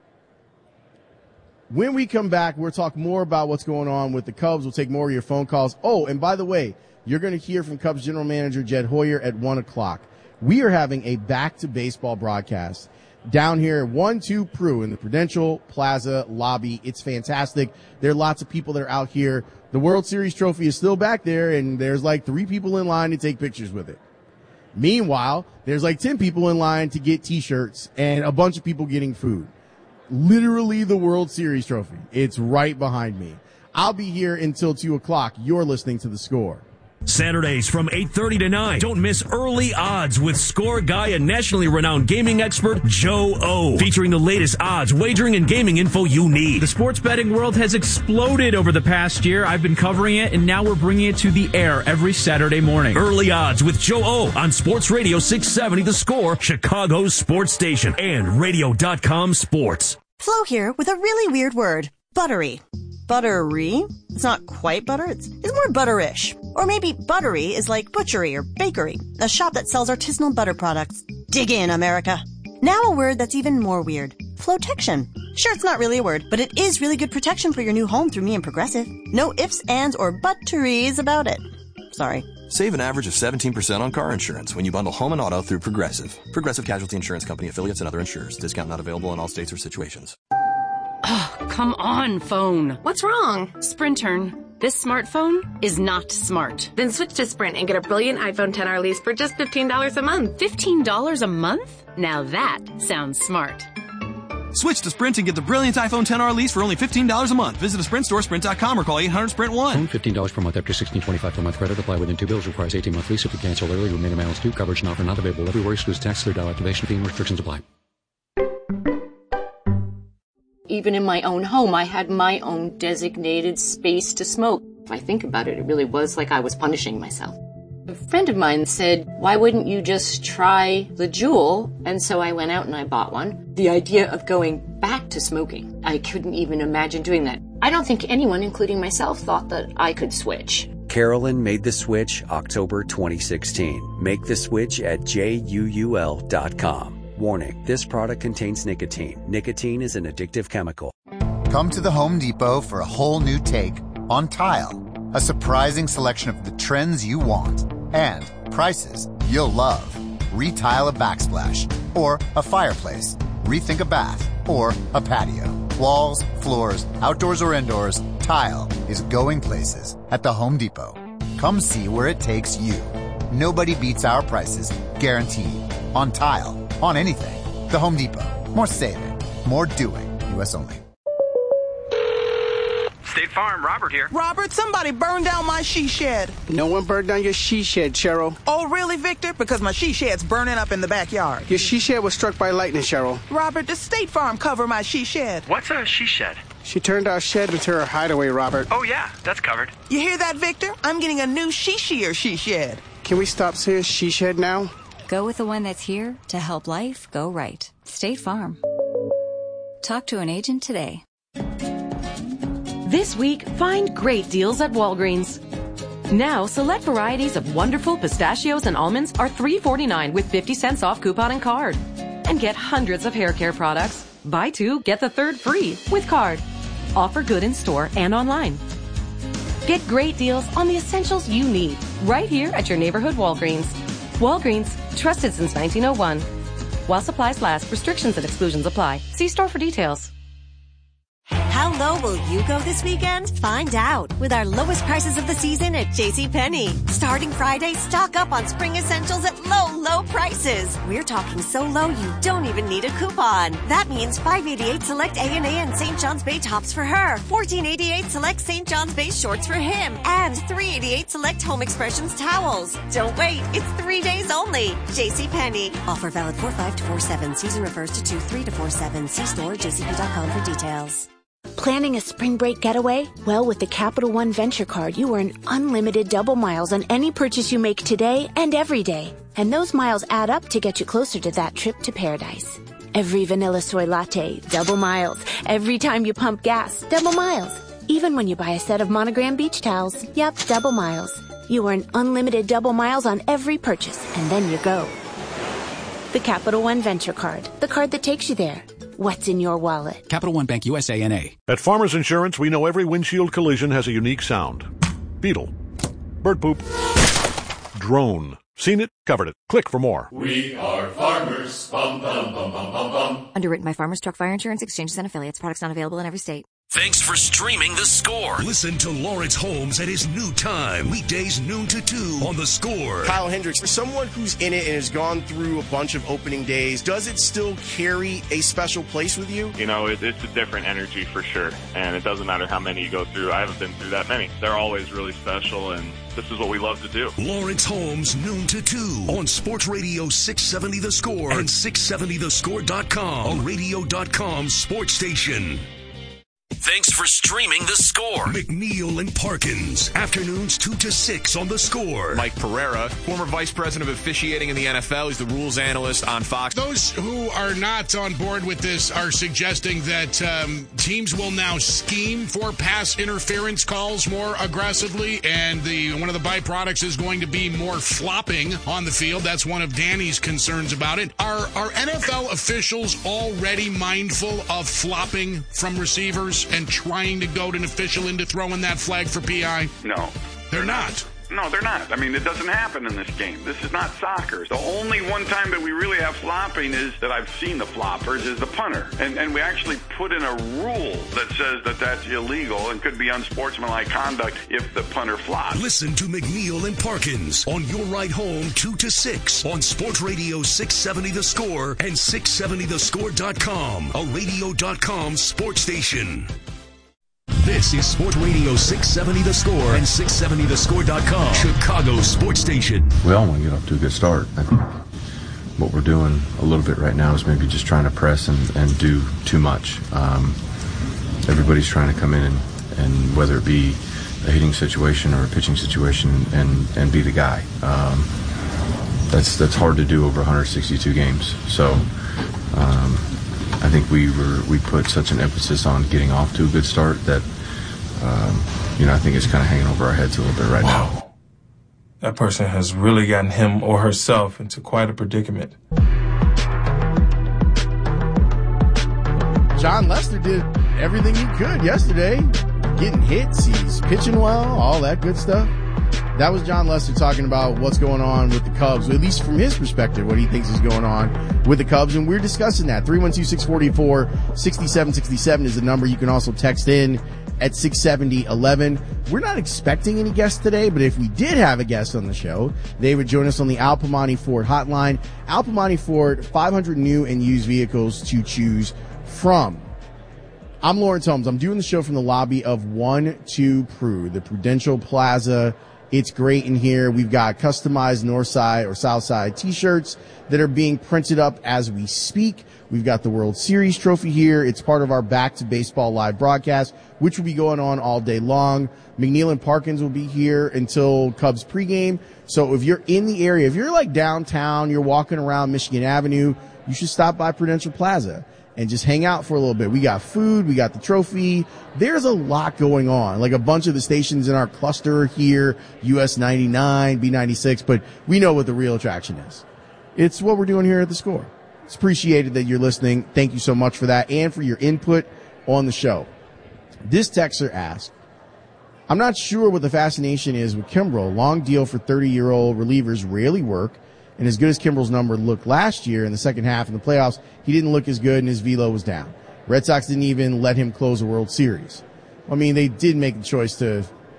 When we come back, we'll talk more about what's going on with the Cubs. We'll take more of your phone calls. Oh, and by the way, you're going to hear from Cubs general manager Jed Hoyer at 1 o'clock. We are having a back-to-baseball broadcast down here at 1-2 Prue in the Prudential Plaza lobby. It's fantastic. There are lots of people that are out here. The World Series trophy is still back there, and there's like 3 people in line to take pictures with it. Meanwhile, there's like 10 people in line to get T-shirts and a bunch of people getting food. Literally the World Series trophy. It's right behind me. I'll be here until 2 o'clock. You're listening to The Score. Saturdays from 8:30 to 9. Don't miss Early Odds with score guy and nationally renowned gaming expert Joe O. Featuring the latest odds, wagering, and gaming info you need. The sports betting world has exploded over the past year. I've been covering it, and now we're bringing it to the air every Saturday morning. Early Odds with Joe O. on Sports Radio 670 The Score, Chicago's sports station, and radio.com sports. Flo here with a really weird word. Buttery. Buttery? It's not quite butter. It's more butterish. Or maybe buttery is like butchery or bakery, a shop that sells artisanal butter products. Dig in, America. Now a word that's even more weird. Flotection. Sure, it's not really a word, but it is really good protection for your new home through me and Progressive. No ifs, ands, or butteries about it. Sorry. Save an average of 17% on car insurance when you bundle home and auto through Progressive. Progressive Casualty Insurance Company, affiliates, and other insurers. Discount not available in all states or situations. Oh, come on, phone. What's wrong? Sprintern. This smartphone is not smart. Then switch to Sprint and get a brilliant iPhone 10R lease for just $15 a month. $15 a month? Now that sounds smart. Switch to Sprint and get the brilliant iPhone 10R lease for only $15 a month. Visit a Sprint store, sprint.com, or call 800-SPRINT-1. Phone $15 per month after $16.25 per month credit. Apply within 2 bills. Requires 18-month lease. If you cancel early, remaining balance due. Coverage and offer not available everywhere. Excludes tax, $3 activation fee, and restrictions apply. Even in my own home, I had my own designated space to smoke. If I think about it, it really was like I was punishing myself. A friend of mine said, why wouldn't you just try the Juul? And so I went out and I bought one. The idea of going back to smoking, I couldn't even imagine doing that. I don't think anyone, including myself, thought that I could switch. Carolyn made the switch October 2016. Make the switch at JUUL.com. Warning, this product contains nicotine. Nicotine is an addictive chemical. Come to the Home Depot for a whole new take on tile. A surprising selection of the trends you want and prices you'll love. Retile a backsplash or a fireplace. Rethink a bath or a patio. Walls, floors, outdoors or indoors, tile is going places at the Home Depot. Come see where it takes you. Nobody beats our prices, guaranteed. On tile. On anything. The Home Depot. More saving. More doing. U.S. only. State Farm, Robert here. Robert, somebody burned down my she shed. No one burned down your she shed, Cheryl. Oh, really, Victor? Because my she shed's burning up in the backyard. Your she shed was struck by lightning, Cheryl. Robert, does State Farm cover my she shed? What's a she shed? She turned our shed into her hideaway, Robert. Oh, yeah, that's covered. You hear that, Victor? I'm getting a new she shed. Can we stop saying she shed now? Go with the one that's here to help life go right. State Farm. Talk to an agent today. This week, find great deals at Walgreens. Now, select varieties of wonderful pistachios and almonds are $3.49 with 50 cents off coupon and card. And get hundreds of hair care products. Buy 2, get the 3rd free with card. Offer good in store and online. Get great deals on the essentials you need right here at your neighborhood Walgreens. Walgreens, trusted since 1901. While supplies last, restrictions and exclusions apply. See store for details. How low will you go this weekend? Find out with our lowest prices of the season at JCPenney. Starting Friday, stock up on spring essentials at low, low prices. We're talking so low you don't even need a coupon. That means $5.88 select A&A and St. John's Bay tops for her, $14.88 select St. John's Bay shorts for him, and $3.88 select Home Expressions towels. Don't wait, it's 3 days only. JCPenney. Offer valid 4/5 to 4/7. Season refers to 2/3 to 4/7. See store at jcp.com for details. Planning a spring break getaway? Well, with the Capital One Venture Card, you earn unlimited double miles on any purchase you make today and every day. And those miles add up to get you closer to that trip to paradise. Every vanilla soy latte, double miles. Every time you pump gas, double miles. Even when you buy a set of Monogram beach towels, yep, double miles. You earn unlimited double miles on every purchase, and then you go. The Capital One Venture Card, the card that takes you there. What's in your wallet? Capital One Bank USA N.A. At Farmers Insurance, we know every windshield collision has a unique sound. Beetle. Bird poop. Drone. Seen it, covered it. Click for more. We are farmers. Bum, bum, bum, bum, bum, bum. Underwritten by Farmers Truck Fire Insurance Exchanges and Affiliates. Products not available in every state. Thanks for streaming The Score. Listen to Lawrence Holmes at his new time. Weekdays noon to 2 on The Score. Kyle Hendricks, for someone who's in it and has gone through a bunch of opening days, does it still carry a special place with you? You know, it's a different energy for sure. And it doesn't matter how many you go through. I haven't been through that many. They're always really special, and this is what we love to do. Lawrence Holmes, noon to 2 on Sports Radio 670 The Score and 670thescore.com, a radio.com sports station. Thanks for streaming The Score. McNeil and Parkins. Afternoons 2 to 6 on The Score. Mike Pereira, former vice president of officiating in the NFL. He's the rules analyst on Fox. Those who are not on board with this are suggesting that teams will now scheme for pass interference calls more aggressively, and one of the byproducts is going to be more flopping on the field. That's one of Danny's concerns about it. Are NFL officials already mindful of flopping from receivers and trying to goad an official into throwing that flag for PI? No. They're not. No, they're not. I mean, it doesn't happen in this game. This is not soccer. The only one time that we really have flopping is that I've seen the floppers is the punter. And we actually put in a rule that says that that's illegal and could be unsportsmanlike conduct if the punter flops. Listen to McNeil and Parkins on your ride home 2 to 6 on Sports Radio 670 The Score and 670thescore.com, a radio.com sports station. This is Sports Radio 670 The Score and 670thescore.com, Chicago's sports station. We all want to get off to a good start. I think what we're doing a little bit right now is maybe just trying to press and do too much. Everybody's trying to come in and whether it be a hitting situation or a pitching situation and be the guy. That's hard to do over 162 games. So I think we put such an emphasis on getting off to a good start that I think it's kind of hanging over our heads a little bit right now. That person has really gotten him or herself into quite a predicament. John Lester did everything he could yesterday. Getting hits, he's pitching well, all that good stuff. That was John Lester talking about what's going on with the Cubs, at least from his perspective, what he thinks is going on with the Cubs. And we're discussing that. 312-644-6767 is the number. You can also text in at 67011. We're not expecting any guests today, but if we did have a guest on the show, they would join us on the Al Piemonte Ford hotline. Al Piemonte Ford, 500 new and used vehicles to choose from. I'm Lawrence Holmes. I'm doing the show from the lobby of 1-2 Pru, the Prudential Plaza. It's great in here. We've got customized Northside or Southside t-shirts that are being printed up as we speak. We've got the World Series trophy here. It's part of our Back to Baseball live broadcast, which will be going on all day long. McNeil and Parkins will be here until Cubs pregame. So if you're in the area, if you're like downtown, you're walking around Michigan Avenue, you should stop by Prudential Plaza and just hang out for a little bit. We got food. We got the trophy. There's a lot going on. Like a bunch of the stations in our cluster here, US 99, B96, but we know what the real attraction is. It's what we're doing here at The Score. It's appreciated that you're listening. Thank you so much for that and for your input on the show. This texter asked, I'm not sure what the fascination is with Kimbrel. Long deal for 30-year-old relievers rarely work. And as good as Kimbrel's number looked last year in the second half in the playoffs, he didn't look as good and his velo was down. Red Sox didn't even let him close a World Series. I mean, they did make the choice to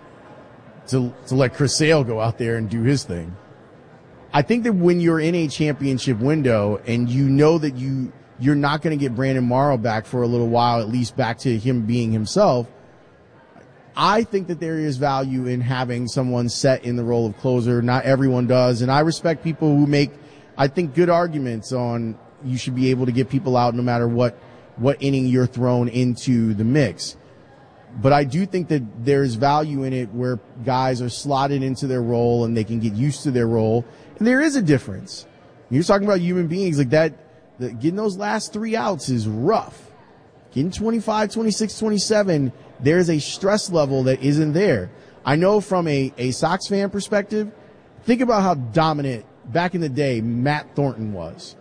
let Chris Sale go out there and do his thing. I think that when you're in a championship window and you know that you're not going to get Brandon Morrow back for a little while, at least back to him being himself, I think that there is value in having someone set in the role of closer. Not everyone does, and I respect people who make, I think, good arguments on you should be able to get people out no matter what inning you're thrown into the mix. But I do think that there's value in it where guys are slotted into their role and they can get used to their role. And there is a difference. You're talking about human beings like that. Getting those last 3 outs is rough. Getting 25, 26, 27, there's a stress level that isn't there. I know from a Sox fan perspective, think about how dominant back in the day Matt Thornton was.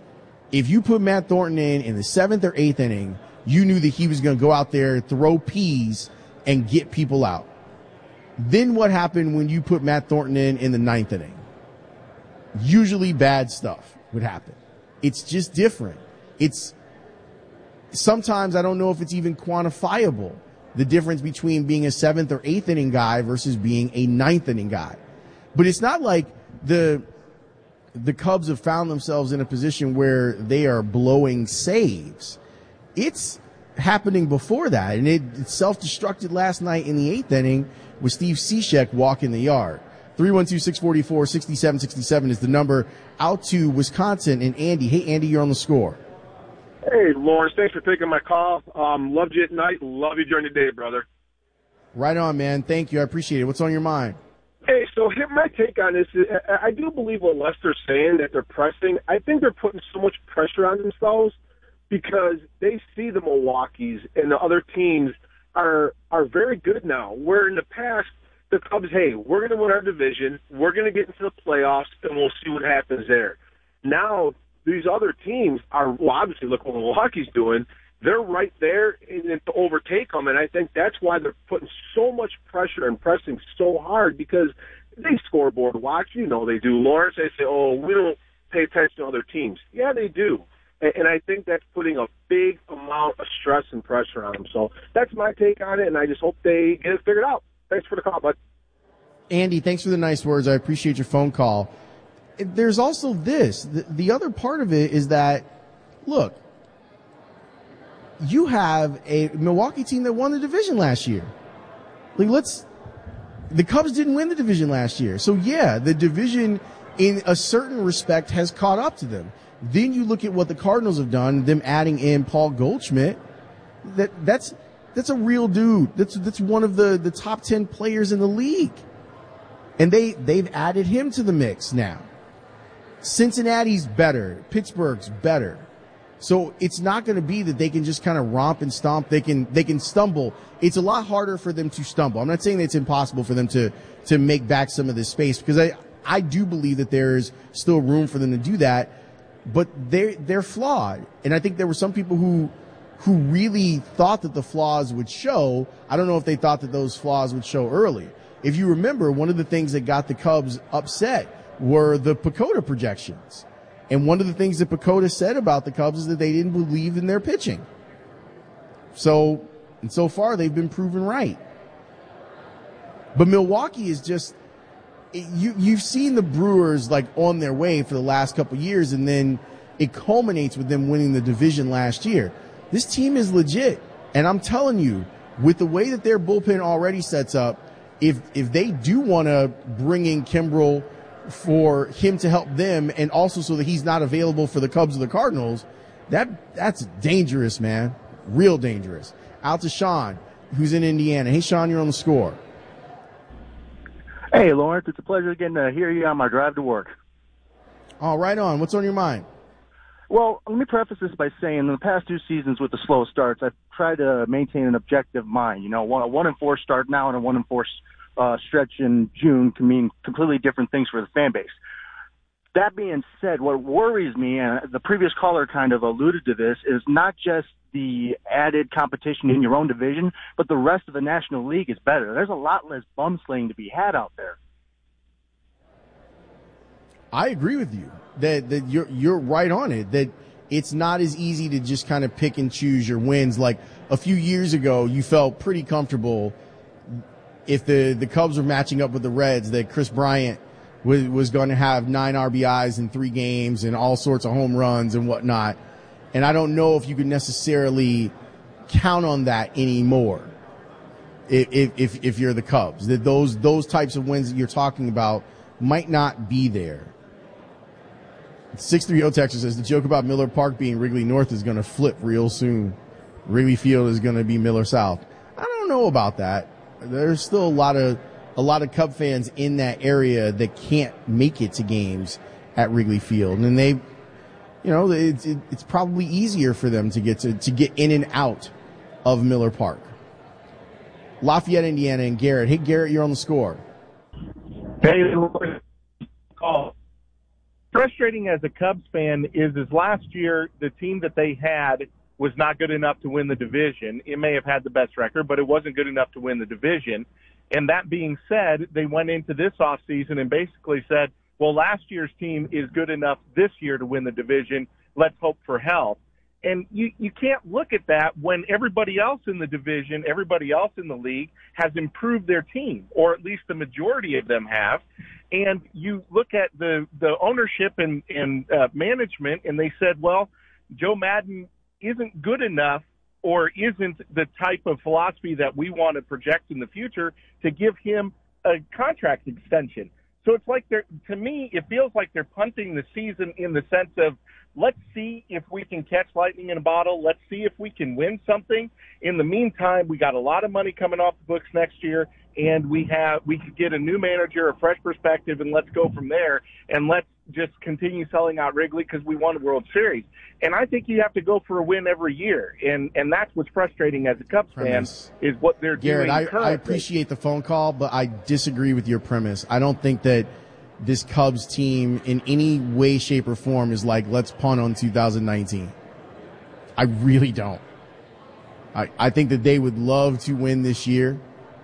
If you put Matt Thornton in the 7th or 8th inning, you knew that he was going to go out there, throw peas, and get people out. Then what happened when you put Matt Thornton in the 9th inning? Usually bad stuff would happen. It's just different. Sometimes I don't know if it's even quantifiable, the difference between being a 7th or 8th inning guy versus being a 9th inning guy. But it's not like the Cubs have found themselves in a position where they are blowing saves. It's happening before that, and it self-destructed last night in the 8th inning with Steve Cishek walking the yard. 312-644-6767 is the number. Out to Wisconsin and Andy. Hey, Andy, you're on the score. Hey, Lawrence, thanks for taking my call. Loved you at night. Love you during the day, brother. Right on, man. Thank you. I appreciate it. What's on your mind? Hey, so my take on this is I do believe what Lester's saying, that they're pressing. I think they're putting so much pressure on themselves because they see the Milwaukees and the other teams are very good now, where in the past the Cubs, hey, we're going to win our division, we're going to get into the playoffs, and we'll see what happens there. Now these other teams are, well, obviously look what Milwaukee's doing. They're right there to overtake them, and I think that's why they're putting so much pressure and pressing so hard because they scoreboard watch. You know they do, Lawrence. They say, oh, we don't pay attention to other teams. Yeah, they do. And I think that's putting a big amount of stress and pressure on them. So that's my take on it, and I just hope they get it figured out. Thanks for the call, bud. Andy, thanks for the nice words. I appreciate your phone call. There's also this. The other part of it is that, look, you have a Milwaukee team that won the division last year. The Cubs didn't win the division last year. So, yeah, the division in a certain respect has caught up to them. Then you look at what the Cardinals have done, them adding in Paul Goldschmidt. That's a real dude. That's one of the top 10 players in the league. And they've added him to the mix now. Cincinnati's better. Pittsburgh's better. So it's not going to be that they can just kind of romp and stomp. They can stumble. It's a lot harder for them to stumble. I'm not saying that it's impossible for them to make back some of this space, because I do believe that there's still room for them to do that, but they're flawed. And I think there were some people who really thought that the flaws would show. I don't know if they thought that those flaws would show early. If you remember, one of the things that got the Cubs upset were the PECOTA projections. And one of the things that PECOTA said about the Cubs is that they didn't believe in their pitching. So far, they've been proven right. But Milwaukee is just, you've seen the Brewers like on their way for the last couple of years, and then it culminates with them winning the division last year. This team is legit. And I'm telling you, with the way that their bullpen already sets up, if they do want to bring in Kimbrel for him to help them, and also so that he's not available for the Cubs or the Cardinals, that's dangerous, man. Real dangerous. Out to Sean, who's in Indiana. Hey, Sean, you're on the score. Hey, Lawrence, it's a pleasure again to hear you on my drive to work. All right on. What's on your mind? Well, let me preface this by saying in the past 2 seasons with the slow starts, I've tried to maintain an objective mind. You know, a 1-4 start now and a 1-4 stretch in June can mean completely different things for the fan base. That being said, what worries me, and the previous caller kind of alluded to this, is not just the added competition in your own division, but the rest of the National League is better. There's a lot less bum slaying to be had out there. I agree with you that you're right on it, that it's not as easy to just kind of pick and choose your wins. Like a few years ago, you felt pretty comfortable if the Cubs were matching up with the Reds, that Chris Bryant was going to have 9 RBIs in 3 games and all sorts of home runs and whatnot. And I don't know if you could necessarily count on that anymore if you're the Cubs, that those types of wins that you're talking about might not be there. 630 Texas says the joke about Miller Park being Wrigley North is going to flip real soon. Wrigley Field is going to be Miller South. I don't know about that. There's still a lot of Cub fans in that area that can't make it to games at Wrigley Field, and they, it's probably easier for them to get in and out of Miller Park. Lafayette, Indiana, and Garrett. Hey, Garrett, you're on the score. Hey, call. frustrating as a Cubs fan is last year the team that they had was not good enough to win the division. It may have had the best record, but it wasn't good enough to win the division. And that being said, they went into this offseason and basically said, well, last year's team is good enough this year to win the division. Let's hope for health. And you can't look at that when everybody else in the division, everybody else in the league has improved their team, or at least the majority of them have. And you look at the ownership and management, and they said, well, Joe Maddon isn't good enough or isn't the type of philosophy that we want to project in the future to give him a contract extension. So it's like to me, it feels like they're punting the season in the sense of, let's see if we can catch lightning in a bottle. Let's see if we can win something. In the meantime, we got a lot of money coming off the books next year, and we could get a new manager, a fresh perspective, and let's go from there. And let's just continue selling out Wrigley because we won a World Series. And I think you have to go for a win every year. And that's what's frustrating as a Cubs fan is what they're doing currently. Garrett, I appreciate the phone call, but I disagree with your premise. I don't think that this Cubs team in any way, shape, or form is like, let's punt on 2019. I really don't. I think that they would love to win this year.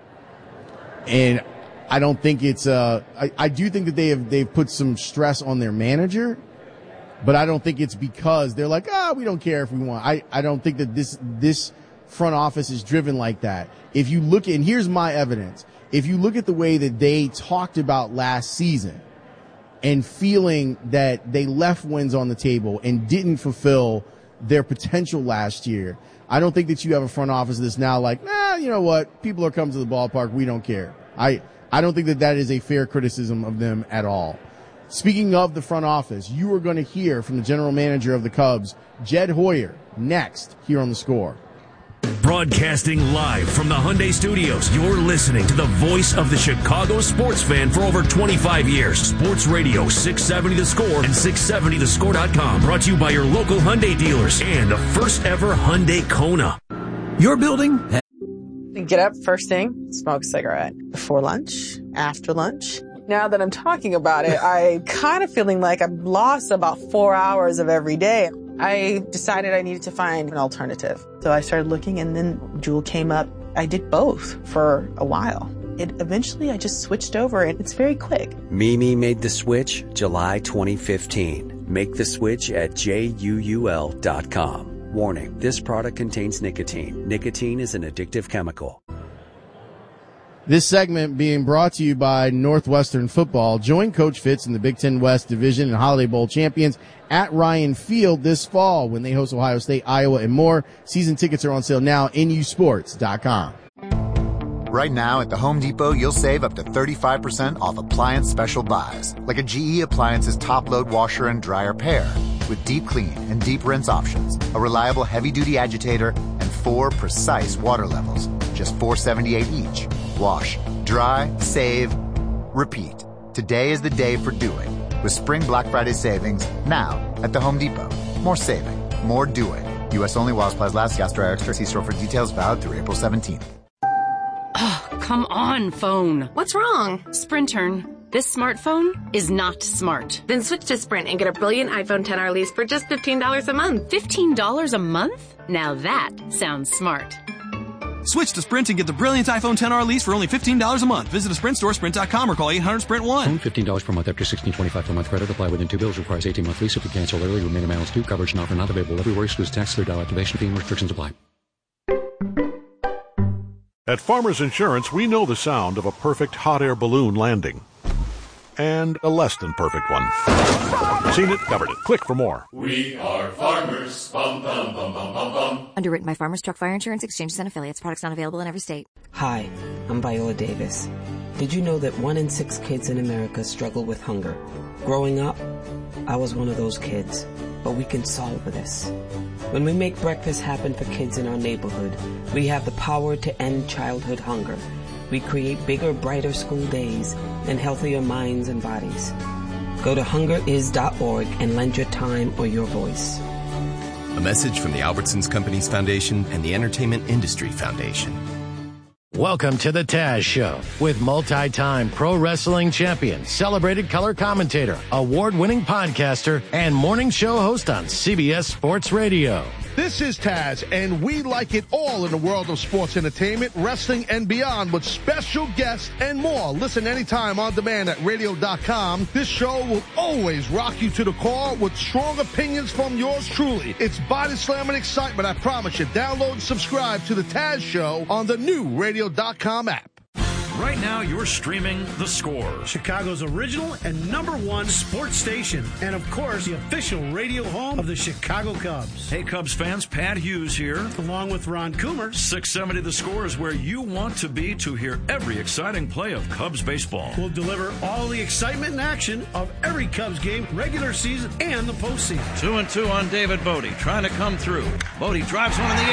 And I don't think it's I do think that they've put some stress on their manager, but I don't think it's because they're like, we don't care if we want. I don't think that this front office is driven like that. If you look at, and here's my evidence, if you look at the way that they talked about last season and feeling that they left wins on the table and didn't fulfill their potential last year, I don't think that you have a front office that's now like, you know what? People are coming to the ballpark. We don't care. I don't think that is a fair criticism of them at all. Speaking of the front office, you are going to hear from the general manager of the Cubs, Jed Hoyer, next here on The Score. Broadcasting live from the Hyundai Studios, you're listening to the voice of the Chicago sports fan for over 25 years. Sports Radio 670 The Score and 670thescore.com. Brought to you by your local Hyundai dealers and the first ever Hyundai Kona. Your building. Get up first thing, smoke a cigarette. Before lunch, after lunch. Now that I'm talking about it, I kind of feeling like I've lost about 4 hours of every day. I decided I needed to find an alternative. So I started looking, and then Juul came up. I did both for a while. Eventually, I just switched over, and it's very quick. Mimi made the switch July 2015. Make the switch at JUUL.com. Warning, this product contains nicotine. Nicotine is an addictive chemical. This segment being brought to you by Northwestern Football. Join Coach Fitz and the Big Ten West Division and Holiday Bowl champions at Ryan Field this fall when they host Ohio State, Iowa, and more. Season tickets are on sale now at NUSports.com. Right now at the Home Depot, you'll save up to 35% off appliance special buys, like a GE Appliances top-load washer and dryer pair with deep clean and deep rinse options, a reliable heavy-duty agitator, and 4 precise water levels, just $4.78 each. Wash, dry, save, repeat. Today is the day for doing, with Spring Black Friday savings now at the Home Depot. More saving, more doing. U.S. only while supplies last. Gas dryer extra. See store for details. Valid through April 17th. Oh, come on, phone. What's wrong? Sprintern. This smartphone is not smart. Then switch to Sprint and get a brilliant iPhone XR lease for just $15 a month. $15 a month? Now that sounds smart. Switch to Sprint and get the brilliant iPhone XR lease for only $15 a month. Visit a Sprint store, Sprint.com, or call 800-SPRINT-1. Phone $15 per month after $16.25 per month credit. Apply within 2 bills. Requires 18-month lease. If you cancel early, remaining balance due. Coverage and offer not available everywhere. Excludes tax, $3 activation fee, and restrictions apply. At Farmers Insurance, we know the sound of a perfect hot air balloon landing. And a less than perfect one. Seen it, covered it. Click for more. We are farmers. Bum, bum, bum, bum, bum, bum. Underwritten by Farmers Truck Fire Insurance Exchanges and Affiliates. Products not available in every state. Hi, I'm Viola Davis. Did you know that 1 in 6 kids in America struggle with hunger? Growing up, I was one of those kids. But we can solve this. When we make breakfast happen for kids in our neighborhood, we have the power to end childhood hunger. We create bigger, brighter school days and healthier minds and bodies. Go to hungeris.org and lend your time or your voice. A message from the Albertsons Companies Foundation and the Entertainment Industry Foundation. Welcome to the Taz Show with multi-time pro wrestling champion, celebrated color commentator, award-winning podcaster, and morning show host on CBS Sports Radio. This is Taz, and we like it all in the world of sports entertainment, wrestling, and beyond with special guests and more. Listen anytime on demand at radio.com. This show will always rock you to the core with strong opinions from yours truly. It's body slamming excitement, I promise you. Download and subscribe to the Taz Show on the new radio.com app. Right now, you're streaming The Score, Chicago's original and #1 sports station, and of course, the official radio home of the Chicago Cubs. Hey, Cubs fans, Pat Hughes here, along with Ron Coomer. 670 The Score is where you want to be to hear every exciting play of Cubs baseball. We'll deliver all the excitement and action of every Cubs game, regular season and the postseason. 2-2 on David Bodie, trying to come through. Bodie drives one in the